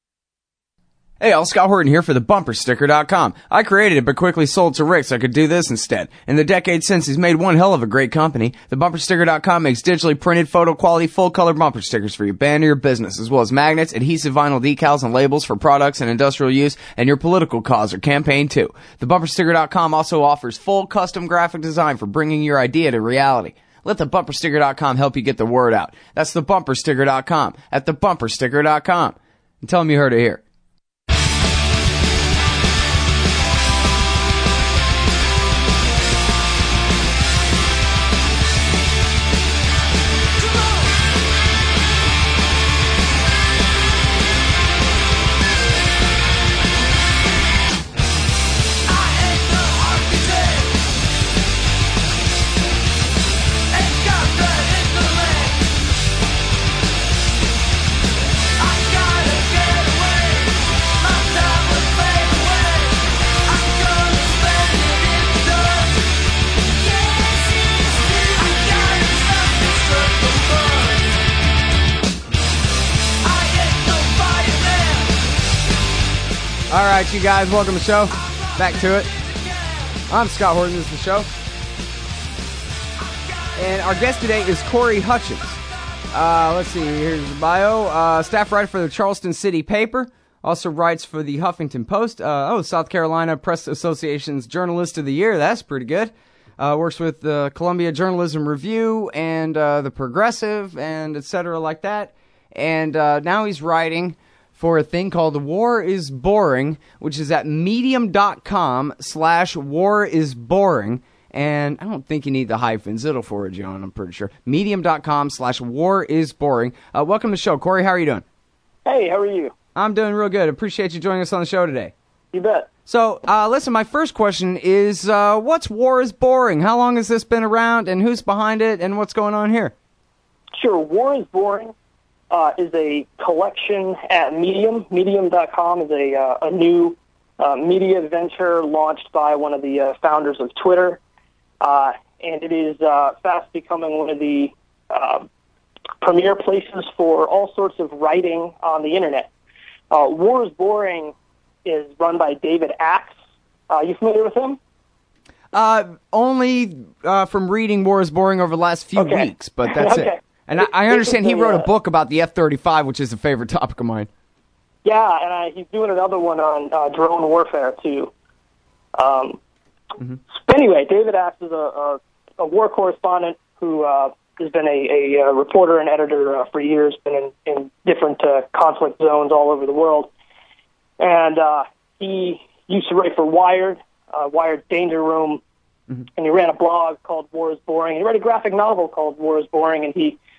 Hey, all, Scott Horton here for the bumper sticker dot com. I created it but quickly sold to Rick so I could do this instead. In the decade since, he's made one hell of a great company. The bumper sticker dot com makes digitally printed, photo-quality, full-color bumper stickers for your band or your business, as well as magnets, adhesive vinyl decals, and labels for products and industrial use, and your political cause or campaign too. The bumper sticker dot com also offers full custom graphic design for bringing your idea to reality. Let the bumper sticker dot com help you get the word out. That's the bumper sticker dot com at the bumper sticker dot com. And tell them you heard it here. All right, you guys, welcome to the show. Back to it. I'm Scott Horton. This is the show. And our guest today is Corey Hutchins. Uh, let's see, here's the bio. Uh, staff writer for the Charleston City Paper. Also writes for the Huffington Post. Uh, oh, South Carolina Press Association's Journalist of the Year. That's pretty good. Uh, works with the Columbia Journalism Review and uh, the Progressive and et cetera like that. And uh, now he's writing for a thing called War is Boring, which is at medium.com slash war is boring. And I don't think you need the hyphens. It'll forward you on, I'm pretty sure. Medium.com slash war is boring. Uh, welcome to the show. Corey, how are you doing? Hey, how are you? I'm doing real good. Appreciate you joining us on the show today. You bet. So, uh, listen, my first question is, uh, what's War is Boring? How long has this been around, and who's behind it, and what's going on here? Sure. War is Boring uh, is a collection at Medium. Medium dot com is a, uh, a new uh, media venture launched by one of the uh, founders of Twitter. Uh, and it is uh, fast becoming one of the uh, premier places for all sorts of writing on the Internet. Uh, War is Boring is run by David Axe. Uh, you familiar with him? Uh, only uh, from reading War is Boring over the last few okay. weeks, but that's okay. it. And I, I understand he wrote a book about the F thirty-five, which is a favorite topic of mine. Yeah, and I, he's doing another one on uh, drone warfare, too. Um, mm-hmm. But anyway, David Axe is a, a, a war correspondent who uh, has been a, a, a reporter and editor uh, for years, been in, in different uh, conflict zones all over the world. And uh, he used to write for Wired, uh, Wired Danger Room, mm-hmm. and he ran a blog called War is Boring. He wrote a graphic novel called War is Boring, and he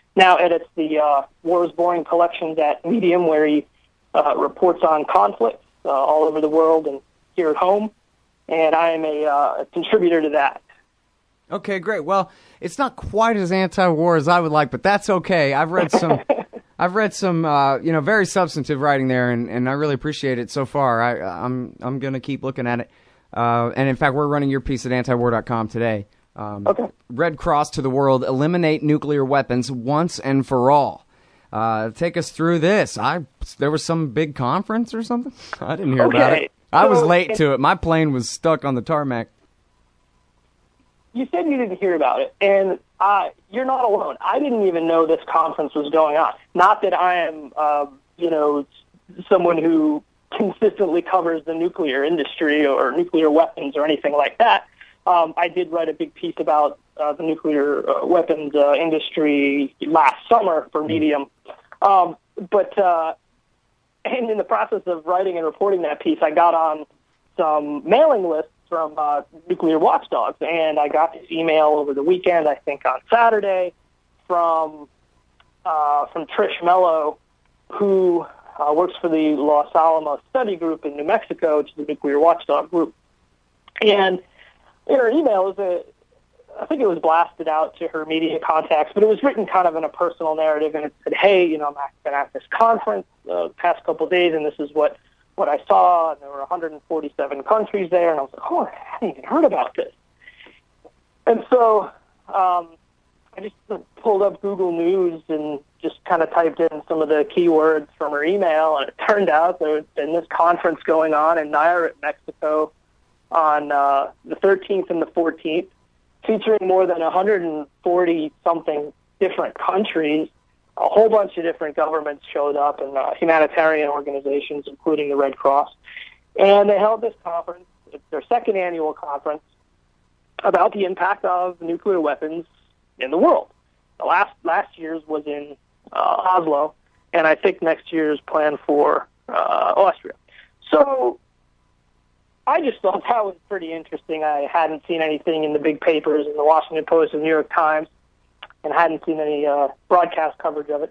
now edits the uh, War is Boring collections at Medium, where he uh, reports on conflicts uh, all over the world and here at home. And I am a, uh, a contributor to that. Okay, great. Well, it's not quite as anti-war as I would like, but that's okay. I've read some, I've read some, uh, you know, very substantive writing there, and, and I really appreciate it so far. I, I'm I'm going to keep looking at it. Uh, and in fact, we're running your piece at anti war dot com today. Um, okay. Red Cross to the world: eliminate nuclear weapons once and for all. Uh, take us through this. I there was some big conference or something. I didn't hear okay. about it. I so, was late to it. My plane was stuck on the tarmac. You said you didn't hear about it, and uh, you're not alone. I didn't even know this conference was going on. Not that I am, uh, you know, someone who consistently covers the nuclear industry or nuclear weapons or anything like that. Um, I did write a big piece about uh, the nuclear uh, weapons uh, industry last summer for Medium. Um, but uh, and in the process of writing and reporting that piece, I got on some mailing lists from uh, nuclear watchdogs, and I got this email over the weekend, I think on Saturday, from uh, from Trish Mello, who uh, works for the Los Alamos Study Group in New Mexico, which is a nuclear watchdog group. And in her email, was a, I think it was blasted out to her media contacts, but it was written kind of in a personal narrative, and it said, hey, you know, I've been at this conference uh, the past couple of days, and this is what what I saw, and there were one hundred forty-seven countries there, and I was like, oh, I hadn't even heard about this. And so um, I just pulled up Google News and just kind of typed in some of the keywords from her email, and it turned out there had been this conference going on in Nayarit, Mexico on uh, the thirteenth and the fourteenth, featuring more than one hundred forty-something different countries. A whole bunch of different governments showed up, and uh, humanitarian organizations, including the Red Cross. And they held this conference, it's their second annual conference, about the impact of nuclear weapons in the world. The last last year's was in uh, Oslo, and I think next year's planned for uh, Austria. So I just thought that was pretty interesting. I hadn't seen anything in the big papers, in the Washington Post and New York Times, and hadn't seen any uh, broadcast coverage of it.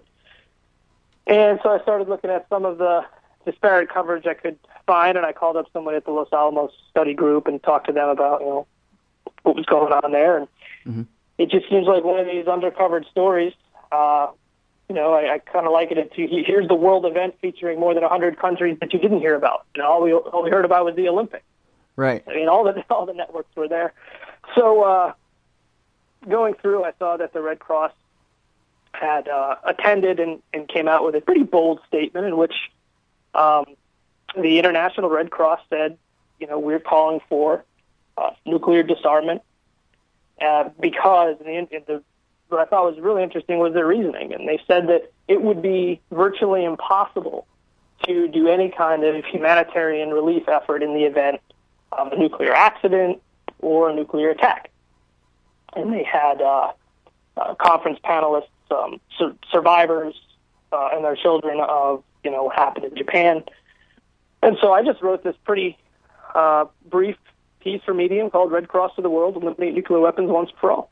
And so I started looking at some of the disparate coverage I could find, and I called up someone at the Los Alamos Study Group and talked to them about, you know, what was going on there. And mm-hmm. It just seems like one of these undercovered stories. Uh, you know, I, I kind of liken it to, here's the world event featuring more than one hundred countries that you didn't hear about. You know, all we, all we heard about was the Olympics. Right. I mean, all the, all the networks were there. So, uh, going through, I saw that the Red Cross had uh, attended and, and came out with a pretty bold statement in which um, the International Red Cross said, you know, we're calling for uh, nuclear disarmament uh, because the, the, what I thought was really interesting was their reasoning. And they said that it would be virtually impossible to do any kind of humanitarian relief effort in the event of a nuclear accident or a nuclear attack. And they had uh, uh, conference panelists, um, su- survivors, uh, and their children of, you know, what happened in Japan. And so I just wrote this pretty uh, brief piece for Medium called Red Cross to the World, Eliminate Nuclear Weapons Once for All.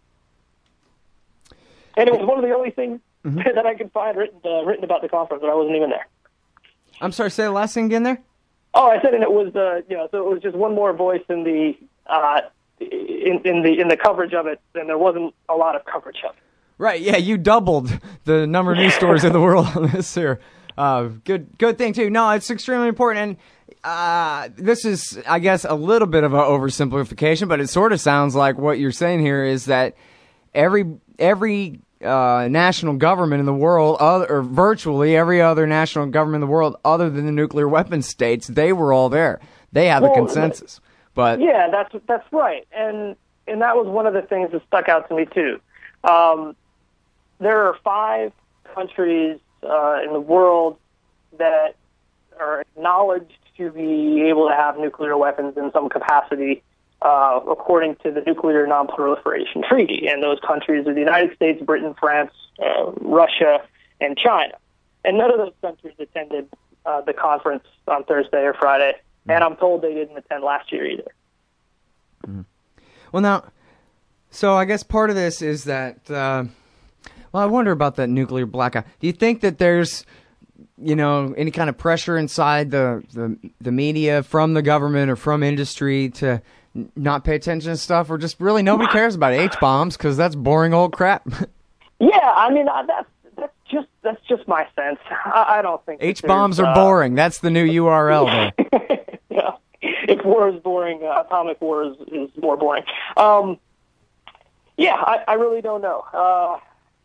And it was one of the only things mm-hmm. that I could find written uh, written about the conference, but I wasn't even there. I'm sorry, say the last thing again there? Oh, I said, and it was, uh, you know, so it was just one more voice in the... Uh, In, in the in the coverage of it, and there wasn't a lot of coverage of it. Right, yeah, you doubled the number of news stories in the world on this here. Uh, good good thing, too. No, it's extremely important, and uh, this is, I guess, a little bit of an oversimplification, but it sort of sounds like what you're saying here is that every every uh, national government in the world, other, or virtually every other national government in the world other than the nuclear weapons states, they were all there. They have well, a consensus. But yeah, that's that's right, and and that was one of the things that stuck out to me too. Um, there are five countries uh, in the world that are acknowledged to be able to have nuclear weapons in some capacity, uh, according to the Nuclear Non-Proliferation Treaty, and those countries are the United States, Britain, France, uh, Russia, and China. And none of those countries attended uh, the conference on Thursday or Friday. And I'm told they didn't attend last year either. Mm-hmm. Well, now, so I guess part of this is that uh, Well, I wonder about that nuclear blackout. Do you think that there's, you know, any kind of pressure inside the, the, the media from the government or from industry to n- not pay attention to stuff, or just really nobody cares about H-bombs because that's boring old crap? Yeah, I mean, uh, that's that's just that's just my sense. I, I don't think H-bombs are uh, boring. That's the new U R L there. Yeah, if war is boring, uh, atomic war is, is more boring. Um, yeah, I, I really don't know. Uh,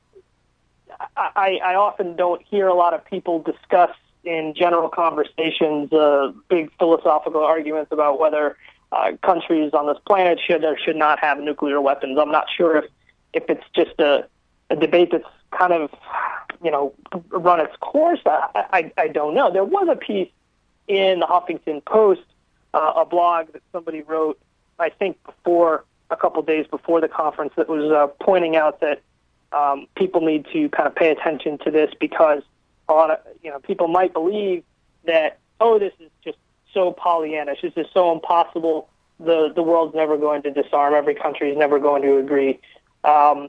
I, I often don't hear a lot of people discuss in general conversations uh, big philosophical arguments about whether uh, countries on this planet should or should not have nuclear weapons. I'm not sure if, if it's just a, a debate that's kind of, you know, run its course. I, I, I don't know. There was a piece in the Huffington Post, uh, a blog that somebody wrote, I think, before a couple days before the conference, that was uh, pointing out that um, people need to kind of pay attention to this because a lot of, you know, people might believe that, oh, this is just so Pollyannish, this is so impossible, the the world's never going to disarm, every country is never going to agree. Um,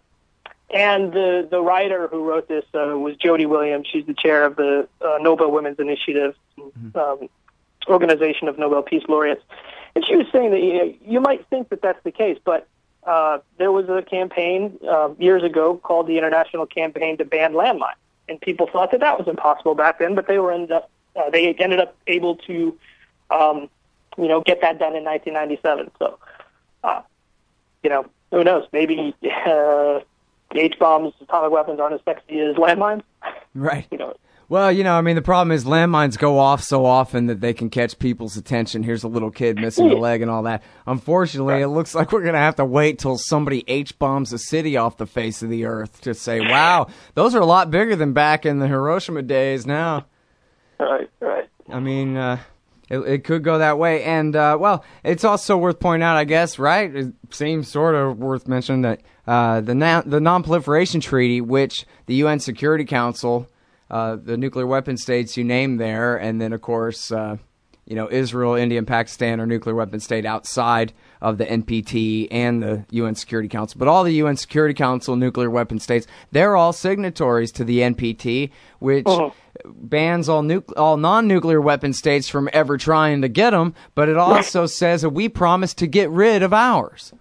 and the the writer who wrote this uh, was Jody Williams. She's the chair of the uh, Nobel Women's Initiative, mm-hmm. um, Organization of Nobel Peace Laureates. And she was saying that, you know, you might think that that's the case, but uh, there was a campaign uh, years ago called the International Campaign to Ban Landmines. And people thought that that was impossible back then, but they were ended up uh, they ended up able to, um, you know, get that done in nineteen ninety-seven. So, uh, you know, who knows? Maybe uh, H-bombs, atomic weapons, aren't as sexy as landmines. Right. You know. Well, you know, I mean, the problem is landmines go off so often that they can catch people's attention. Here's a little kid missing a leg and all that. Unfortunately, right. It looks like we're going to have to wait till somebody H-bombs a city off the face of the earth to say, wow, those are a lot bigger than back in the Hiroshima days now. Right, right. I mean, uh, it, it could go that way. And, uh, well, it's also worth pointing out, I guess, right? It seems sort of worth mentioning that uh, the, na- the Non-Proliferation Treaty, which the U N Security Council... Uh, the nuclear weapon states you name there, and then, of course, uh, you know, Israel, India, and Pakistan are nuclear weapon state outside of the N P T and the U N Security Council. But all the U N Security Council nuclear weapon states, they're all signatories to the N P T, which uh-huh. bans all nu- all non-nuclear weapon states from ever trying to get them, but it also says that we promise to get rid of ours.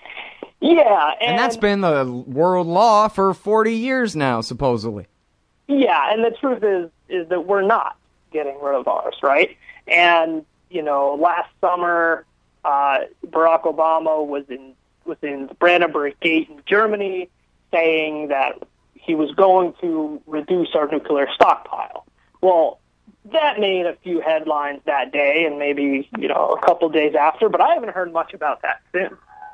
Yeah. And, and that's been the world law for forty years now, supposedly. Yeah, and the truth is is that we're not getting rid of ours, right? And, you know, last summer, uh, Barack Obama was in was in the Brandenburg Gate in Germany saying that he was going to reduce our nuclear stockpile. Well, that made a few headlines that day and maybe, you know, a couple days after, but I haven't heard much about that since.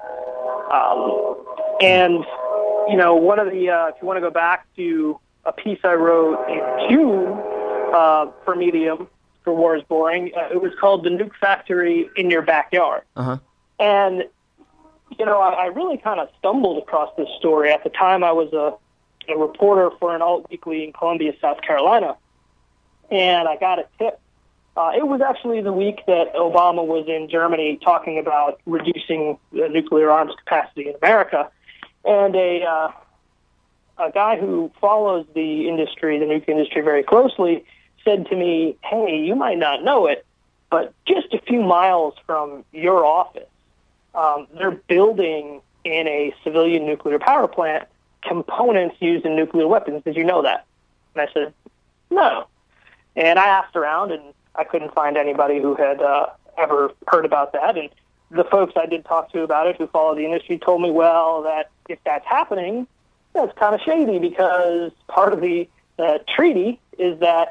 Um, and, you know, one of the, uh, if you want to go back to a piece I wrote in June uh, for Medium, for War is Boring. Uh, it was called The Nuke Factory in Your Backyard. Uh-huh. And, you know, I, I really kind of stumbled across this story. At the time, I was a, a reporter for an alt weekly in Columbia, South Carolina, and I got a tip. Uh, it was actually the week that Obama was in Germany talking about reducing the nuclear arms capacity in America. And a... Uh, A guy who follows the industry, the nuke industry, very closely, said to me, hey, you might not know it, but just a few miles from your office, um, they're building in a civilian nuclear power plant components used in nuclear weapons. Did you know that? And I said, no. And I asked around, and I couldn't find anybody who had uh, ever heard about that. And the folks I did talk to about it who follow the industry told me, well, that if that's happening, that's kind of shady because part of the uh, treaty is that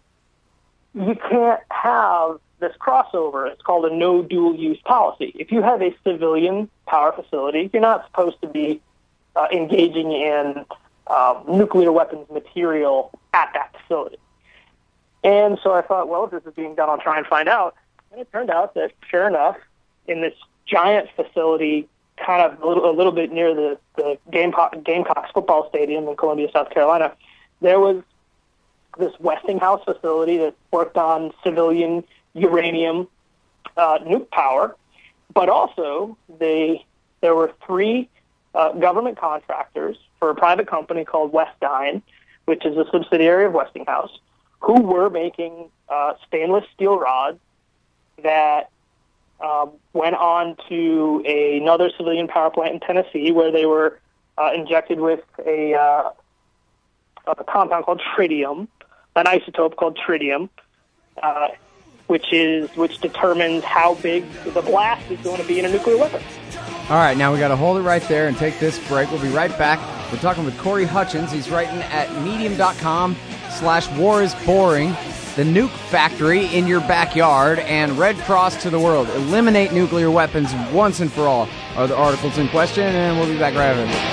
you can't have this crossover. It's called a no dual-use policy. If you have a civilian power facility, you're not supposed to be uh, engaging in uh, nuclear weapons material at that facility. And so I thought, well, if this is being done, I'll try and find out. And it turned out that, sure enough, in this giant facility kind of a little, a little bit near the, the Gamecock, Gamecocks football stadium in Columbia, South Carolina, there was this Westinghouse facility that worked on civilian uranium uh, nuke power, but also they there were three uh, government contractors for a private company called Westdyne, which is a subsidiary of Westinghouse, who were making uh, stainless steel rods that um, went on to a, another civilian power plant in Tennessee, where they were uh, injected with a, uh, a compound called tritium, an isotope called tritium, uh, which is which determines how big the blast is going to be in a nuclear weapon. All right, now we got to hold it right there and take this break. We'll be right back. We're talking with Corey Hutchins. He's writing at medium.com slash war is boring, the nuke factory in your backyard, and Red Cross to the world. Eliminate nuclear weapons once and for all are the articles in question, and we'll be back right after this.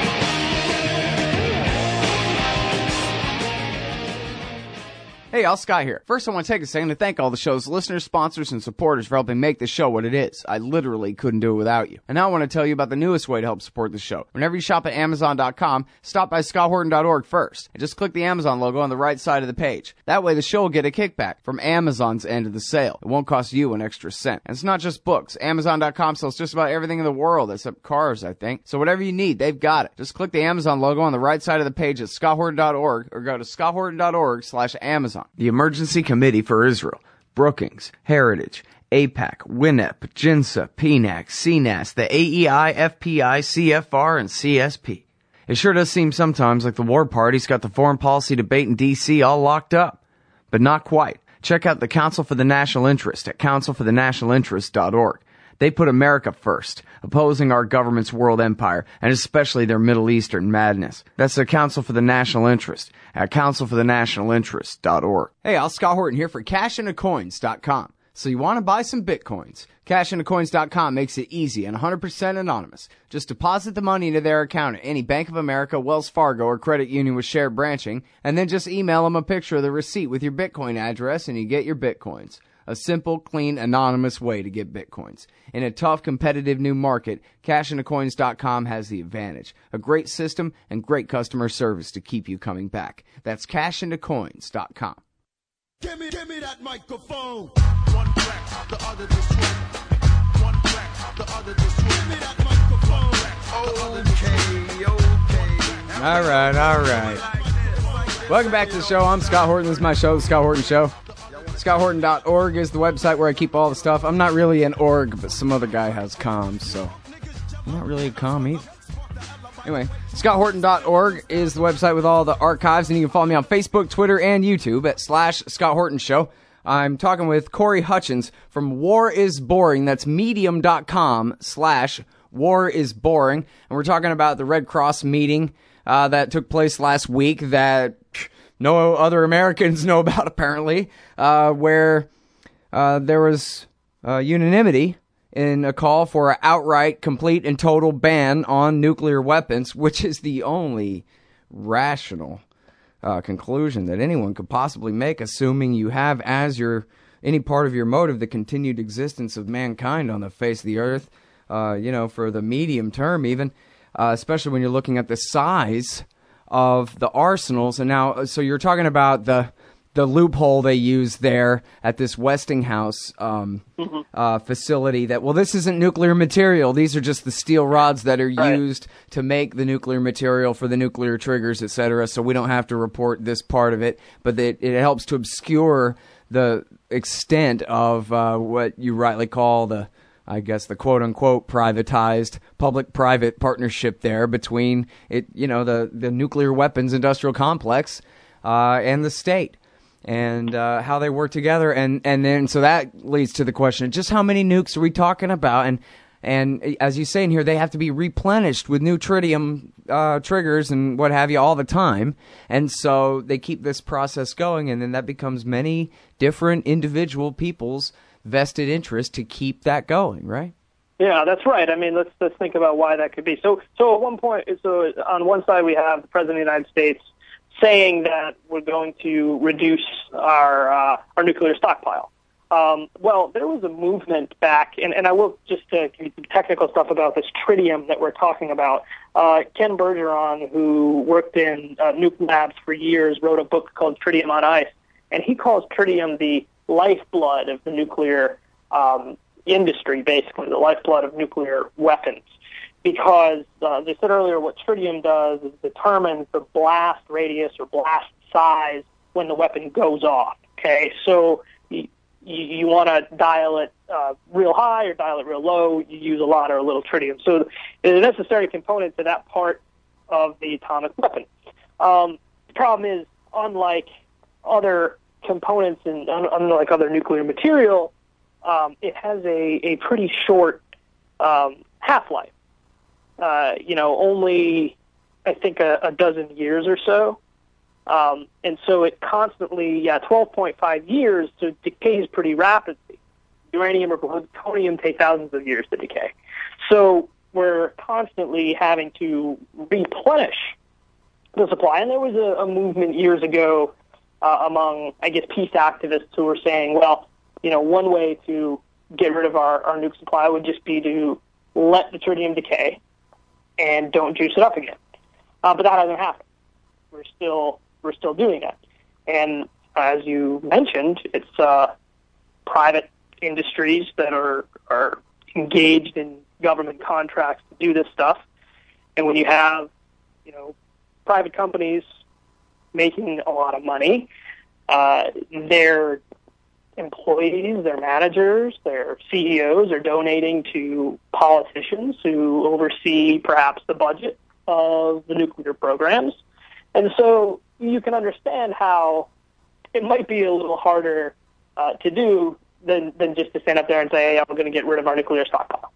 Hey, all, Sky here. First, I want to take a second to thank all the show's listeners, sponsors, and supporters for helping make the show what it is. I literally couldn't do it without you. And now I want to tell you about the newest way to help support the show. Whenever you shop at Amazon dot com, stop by Scott Horton dot org first, and just click the Amazon logo on the right side of the page. That way, the show will get a kickback from Amazon's end of the sale. It won't cost you an extra cent. And it's not just books. Amazon dot com sells just about everything in the world, except cars, I think. So whatever you need, they've got it. Just click the Amazon logo on the right side of the page at Scott Horton dot org, or go to Scott Horton dot org slash Amazon. The Emergency Committee for Israel, Brookings, Heritage, AIPAC, W N E P, JINSA, P NAC, C N A S, the A E I, F P I, C F R, and C S P. It sure does seem sometimes like the war party's got the foreign policy debate in D C all locked up. But not quite. Check out the Council for the National Interest at council for the national interest dot org. They put America first, opposing our government's world empire, and especially their Middle Eastern madness. That's the Council for the National Interest at council for the national interest dot org. Hey, Al, Scott Horton here for cash into coins dot com. So you want to buy some Bitcoins? cash into coins dot com makes it easy and one hundred percent anonymous. Just deposit the money into their account at any Bank of America, Wells Fargo, or credit union with shared branching, and then just email them a picture of the receipt with your Bitcoin address, and you get your Bitcoins. A simple, clean, anonymous way to get Bitcoins. In a tough, competitive new market, cash into coins dot com has the advantage. A great system and great customer service to keep you coming back. That's cash into coins dot com. Give me, give me that microphone. One black, the other just swing. One black, the other just swing. Give me that microphone. Okay, okay. All right, all right. Welcome back to the show. I'm Scott Horton. This is my show, The Scott Horton Show. Scott Horton dot org is the website where I keep all the stuff. I'm not really an org, but some other guy has comms, so I'm not really a comm either. Anyway, Scott Horton dot org is the website with all the archives, and you can follow me on Facebook, Twitter, and YouTube at slash Scott Horton Show. I'm talking with Corey Hutchins from War is Boring. That's medium.com slash War is Boring. And we're talking about the Red Cross meeting uh, that took place last week that no other Americans know about, apparently, uh, where uh, there was uh, unanimity in a call for an outright, complete, and total ban on nuclear weapons, which is the only rational uh, conclusion that anyone could possibly make, assuming you have as your any part of your motive the continued existence of mankind on the face of the earth, uh, you know, for the medium term even, uh, especially when you're looking at the size of the arsenals. And now, so you're talking about the the loophole they use there at this Westinghouse um, mm-hmm. uh, facility that, well, this isn't nuclear material. These are just the steel rods that are right. used to make the nuclear material for the nuclear triggers, et cetera. So we don't have to report this part of it, but it, it helps to obscure the extent of uh, what you rightly call the, I guess, the quote-unquote privatized public-private partnership there between it, you know, the, the nuclear weapons industrial complex uh, and the state, and uh, how they work together. And, and then so that leads to the question, just how many nukes are we talking about? And and as you say in here, they have to be replenished with new tritium uh, triggers and what have you all the time. And so they keep this process going, and then that becomes many different individual people's vested interest to keep that going, right? Yeah, that's right. I mean, let's let's think about why that could be. So, so at one point, so on one side we have the President of the United States saying that we're going to reduce our uh, our nuclear stockpile. Um, well, there was a movement back, and, and I will just uh, give you some technical stuff about this tritium that we're talking about. Uh, Ken Bergeron, who worked in uh, nuke labs for years, wrote a book called Tritium on Ice, and he calls tritium the lifeblood of the nuclear um, industry, basically, the lifeblood of nuclear weapons. because, uh, as I said earlier, what tritium does is determines the blast radius or blast size when the weapon goes off. Okay, so you, you want to dial it uh, real high or dial it real low. You use a lot or a little tritium. So it's a necessary component to that part of the atomic weapon. Um, the problem is, unlike other components and unlike other nuclear material, um, it has a, a pretty short um, half-life. Uh, you know, only, I think, a, a dozen years or so. Um, and so it constantly, yeah, twelve point five years, so it decays pretty rapidly. Uranium or plutonium take thousands of years to decay. So we're constantly having to replenish the supply. And there was a, a movement years ago uh, among, I guess, peace activists who were saying, well, you know, one way to get rid of our, our nuke supply would just be to let the tritium decay and don't juice it up again. Uh, but that hasn't happened. We're still we're still doing that. And as you mentioned, it's uh, private industries that are are engaged in government contracts to do this stuff. And when you have, you know, private companies making a lot of money, uh, their employees, their managers, their C E Os are donating to politicians who oversee perhaps the budget of the nuclear programs. And so you can understand how it might be a little harder uh, to do than, than just to stand up there and say, hey, I'm going to get rid of our nuclear stockpile.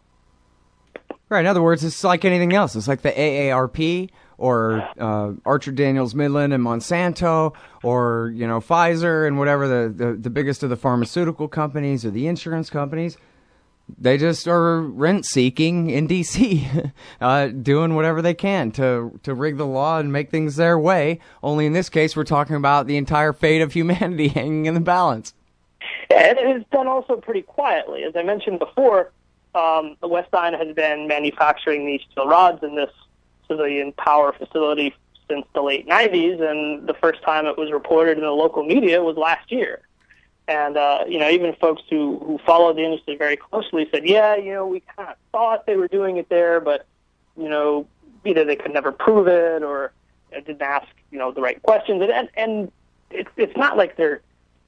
Right. In other words, it's like anything else. It's like the A A R P or uh, Archer Daniels Midland and Monsanto or, you know, Pfizer and whatever the, the, the biggest of the pharmaceutical companies or the insurance companies. They just are rent-seeking in D C, uh, doing whatever they can to to rig the law and make things their way. Only in this case, we're talking about the entire fate of humanity hanging in the balance. Yeah, and it's done also pretty quietly. As I mentioned before, um, Westinghouse has been manufacturing these steel rods in this civilian power facility since the late nineties, and the first time it was reported in the local media was last year. And, uh, you know, even folks who, who follow the industry very closely said, yeah, you know, we kind of thought they were doing it there, but, you know, either they could never prove it or you know, didn't ask, you know, the right questions. And, and, and it's, it's not like they're,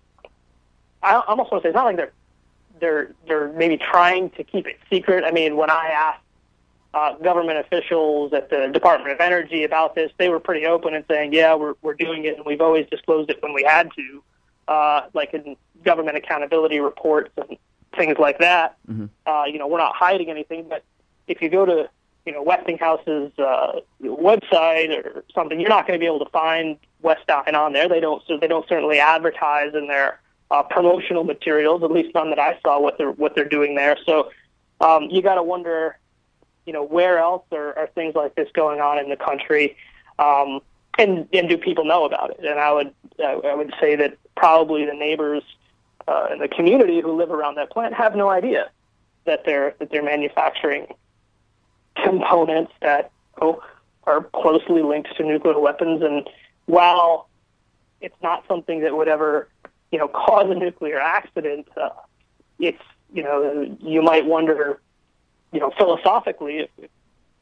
I almost want to say it's not like they're, they're, they're maybe trying to keep it secret. I mean, when I asked uh, government officials at the Department of Energy about this, they were pretty open and saying, yeah, we're, we're doing it, and we've always disclosed it when we had to. Uh, like in government accountability reports and things like that. Mm-hmm. Uh, you know, we're not hiding anything, but if you go to, you know, Westinghouse's uh, website or something, you're not going to be able to find Westinghouse on there. They don't, so they don't certainly advertise in their uh, promotional materials, at least none that I saw what they're what they're doing there. So um, you got to wonder, you know, where else are, are things like this going on in the country? Um, And, and do people know about it? And I would I would say that probably the neighbors uh, in the community who live around that plant have no idea that they're that they're manufacturing components that oh, are closely linked to nuclear weapons. And while it's not something that would ever, you know, cause a nuclear accident, uh, it's, you know, you might wonder, you know, philosophically if, if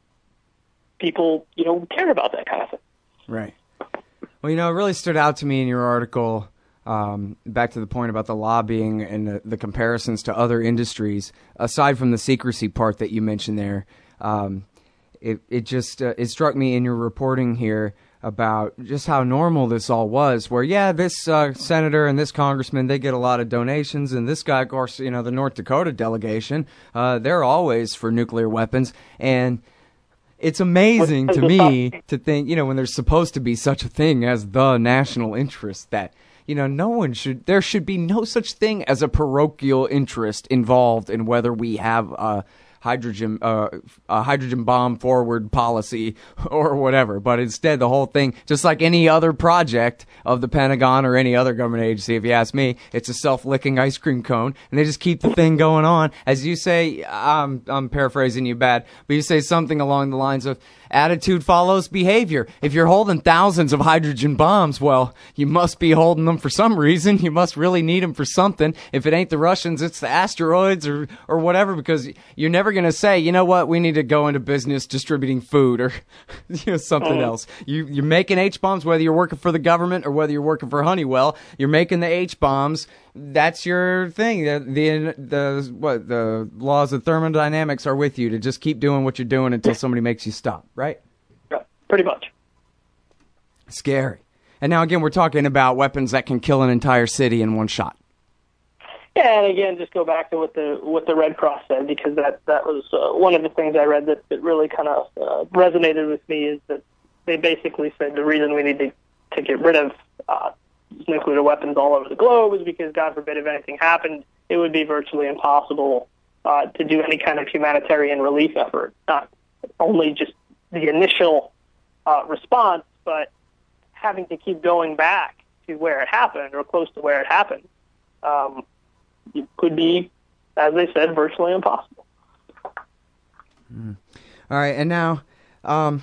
people, you know, care about that kind of thing. Right. Well, you know, it really stood out to me in your article, um, back to the point about the lobbying and the, the comparisons to other industries, aside from the secrecy part that you mentioned there. Um, it, it just uh, it struck me in your reporting here about just how normal this all was, where, yeah, this uh, senator and this congressman, they get a lot of donations, and this guy, of course, you know, the North Dakota delegation, uh, they're always for nuclear weapons, and it's amazing to me to think, you know, when there's supposed to be such a thing as the national interest, that, you know, no one should, there should be no such thing as a parochial interest involved in whether we have a hydrogen, uh, a hydrogen bomb forward policy or whatever. But instead, the whole thing, just like any other project of the Pentagon or any other government agency, if you ask me, it's a self-licking ice cream cone, and they just keep the thing going on. As you say, I'm, I'm paraphrasing you bad, but you say something along the lines of, attitude follows behavior. If you're holding thousands of hydrogen bombs, well, you must be holding them for some reason. You must really need them for something. If it ain't the Russians, it's the asteroids or, or whatever, because you're never going to say, you know what, we need to go into business distributing food or you know, something Oh. else. You, you're making H-bombs, whether you're working for the government or whether you're working for Honeywell, you're making the H-bombs. That's your thing. The, the the what the laws of thermodynamics are with you to just keep doing what you're doing until somebody makes you stop, right? Yeah, pretty much. Scary. And now again, we're talking about weapons that can kill an entire city in one shot. Yeah, and again, just go back to what the what the Red Cross said, because that that was uh, one of the things I read that, that really kind of uh, resonated with me, is that they basically said the reason we need to to get rid of uh, nuclear weapons all over the globe is because, God forbid, if anything happened, it would be virtually impossible uh, to do any kind of humanitarian relief effort. Not only just the initial uh, response, but having to keep going back to where it happened or close to where it happened. Um, it could be, as they said, virtually impossible. Mm. All right, and now... Um,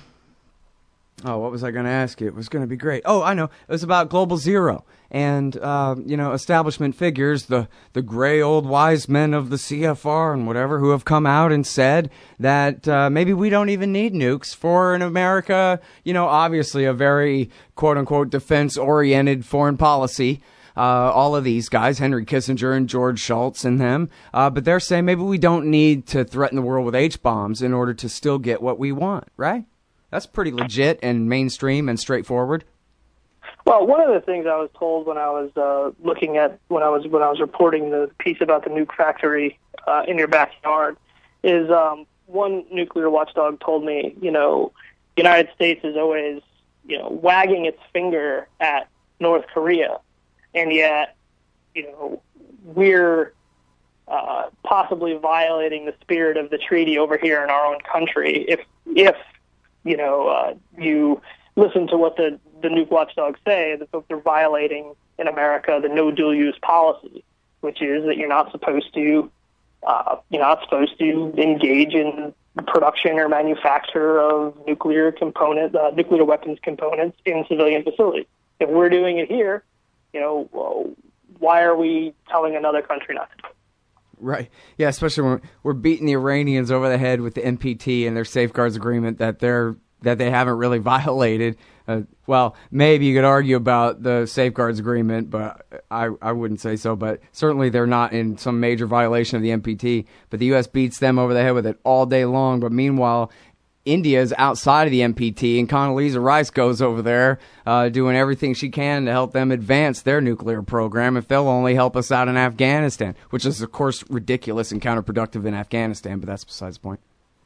Oh, what was I going to ask you? It was going to be great. Oh, I know. It was about Global Zero and, uh, you know, establishment figures, the, the gray old wise men of the C F R and whatever, who have come out and said that uh, maybe we don't even need nukes for an America, you know, obviously a very, quote-unquote, defense-oriented foreign policy. Uh, all of these guys, Henry Kissinger and George Shultz and them, uh, but they're saying maybe we don't need to threaten the world with H-bombs in order to still get what we want, right? That's pretty legit and mainstream and straightforward. Well, one of the things I was told when I was uh, looking at when I was when I was reporting the piece about the nuke factory uh, in your backyard is um, one nuclear watchdog told me, you know, the United States is always, you know, wagging its finger at North Korea, and yet, you know, we're uh, possibly violating the spirit of the treaty over here in our own country if if you know, uh, you listen to what the, the nuke watchdogs say, that they're violating in America the no dual use policy, which is that you're not supposed to, uh, you're not supposed to engage in the production or manufacture of nuclear component, uh, nuclear weapons components in civilian facilities. If we're doing it here, you know, well, why are we telling another country not to do it? Right. Yeah, especially when we're beating the Iranians over the head with the N P T and their safeguards agreement that they're that they haven't really violated. Uh, well, maybe you could argue about the safeguards agreement, but I, I wouldn't say so. But certainly they're not in some major violation of the N P T. But the U S beats them over the head with it all day long. But meanwhile, India is outside of the N P T, and Condoleezza Rice goes over there uh, doing everything she can to help them advance their nuclear program if they'll only help us out in Afghanistan, which is, of course, ridiculous and counterproductive in Afghanistan, but that's besides the point.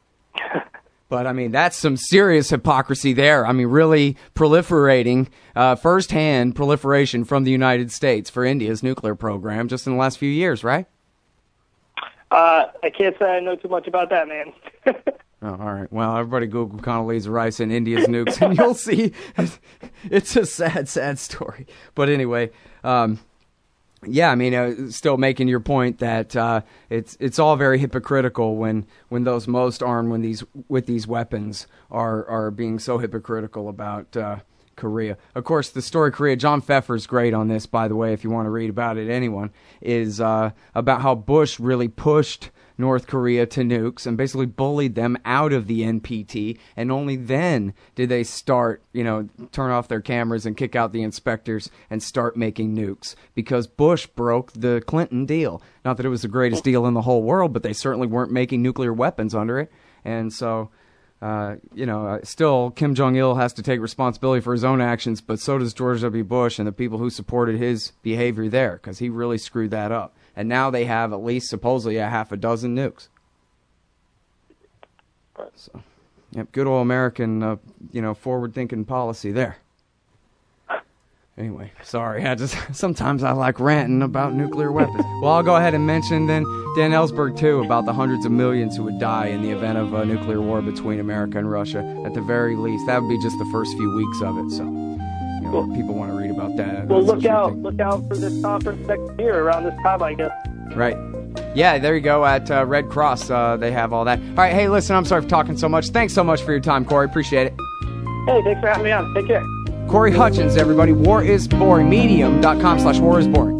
But, I mean, that's some serious hypocrisy there. I mean, really proliferating, uh, firsthand proliferation from the United States for India's nuclear program just in the last few years, right? Uh, I can't say I know too much about that, man. Oh, all right. Well, everybody Google Condoleezza Rice and India's nukes, and you'll see it's a sad, sad story. But anyway, um, yeah, I mean, uh, still making your point that uh, it's it's all very hypocritical when, when those most armed when these with these weapons are are being so hypocritical about uh, Korea. Of course, the story Korea. John Pfeffer's great on this, by the way. If you want to read about it, anyone is uh, about how Bush really pushed North Korea to nukes and basically bullied them out of the N P T, and only then did they start, you know, turn off their cameras and kick out the inspectors and start making nukes, because Bush broke the Clinton deal. Not that it was the greatest deal in the whole world, but they certainly weren't making nuclear weapons under it. And so, uh, you know, uh, still Kim Jong-il has to take responsibility for his own actions, but so does George W. Bush and the people who supported his behavior there, because he really screwed that up. And now they have at least supposedly a half a dozen nukes. So, yep, good old American, uh, you know, forward-thinking policy there. Anyway, sorry, I just sometimes I like ranting about nuclear weapons. Well, I'll go ahead and mention then Dan Ellsberg too about the hundreds of millions who would die in the event of a nuclear war between America and Russia. At the very least, that would be just the first few weeks of it. So, you know, well, people want to read about that. Well, look out! Look out for this conference next year around this time, I guess. Right. Yeah, there you go at uh, Red Cross. Uh, they have all that. All right, hey, listen, I'm sorry for talking so much. Thanks so much for your time, Corey. Appreciate it. Hey, thanks for having me on. Take care. Corey Hutchins, everybody. War is boring. Medium dot com slash war is boring.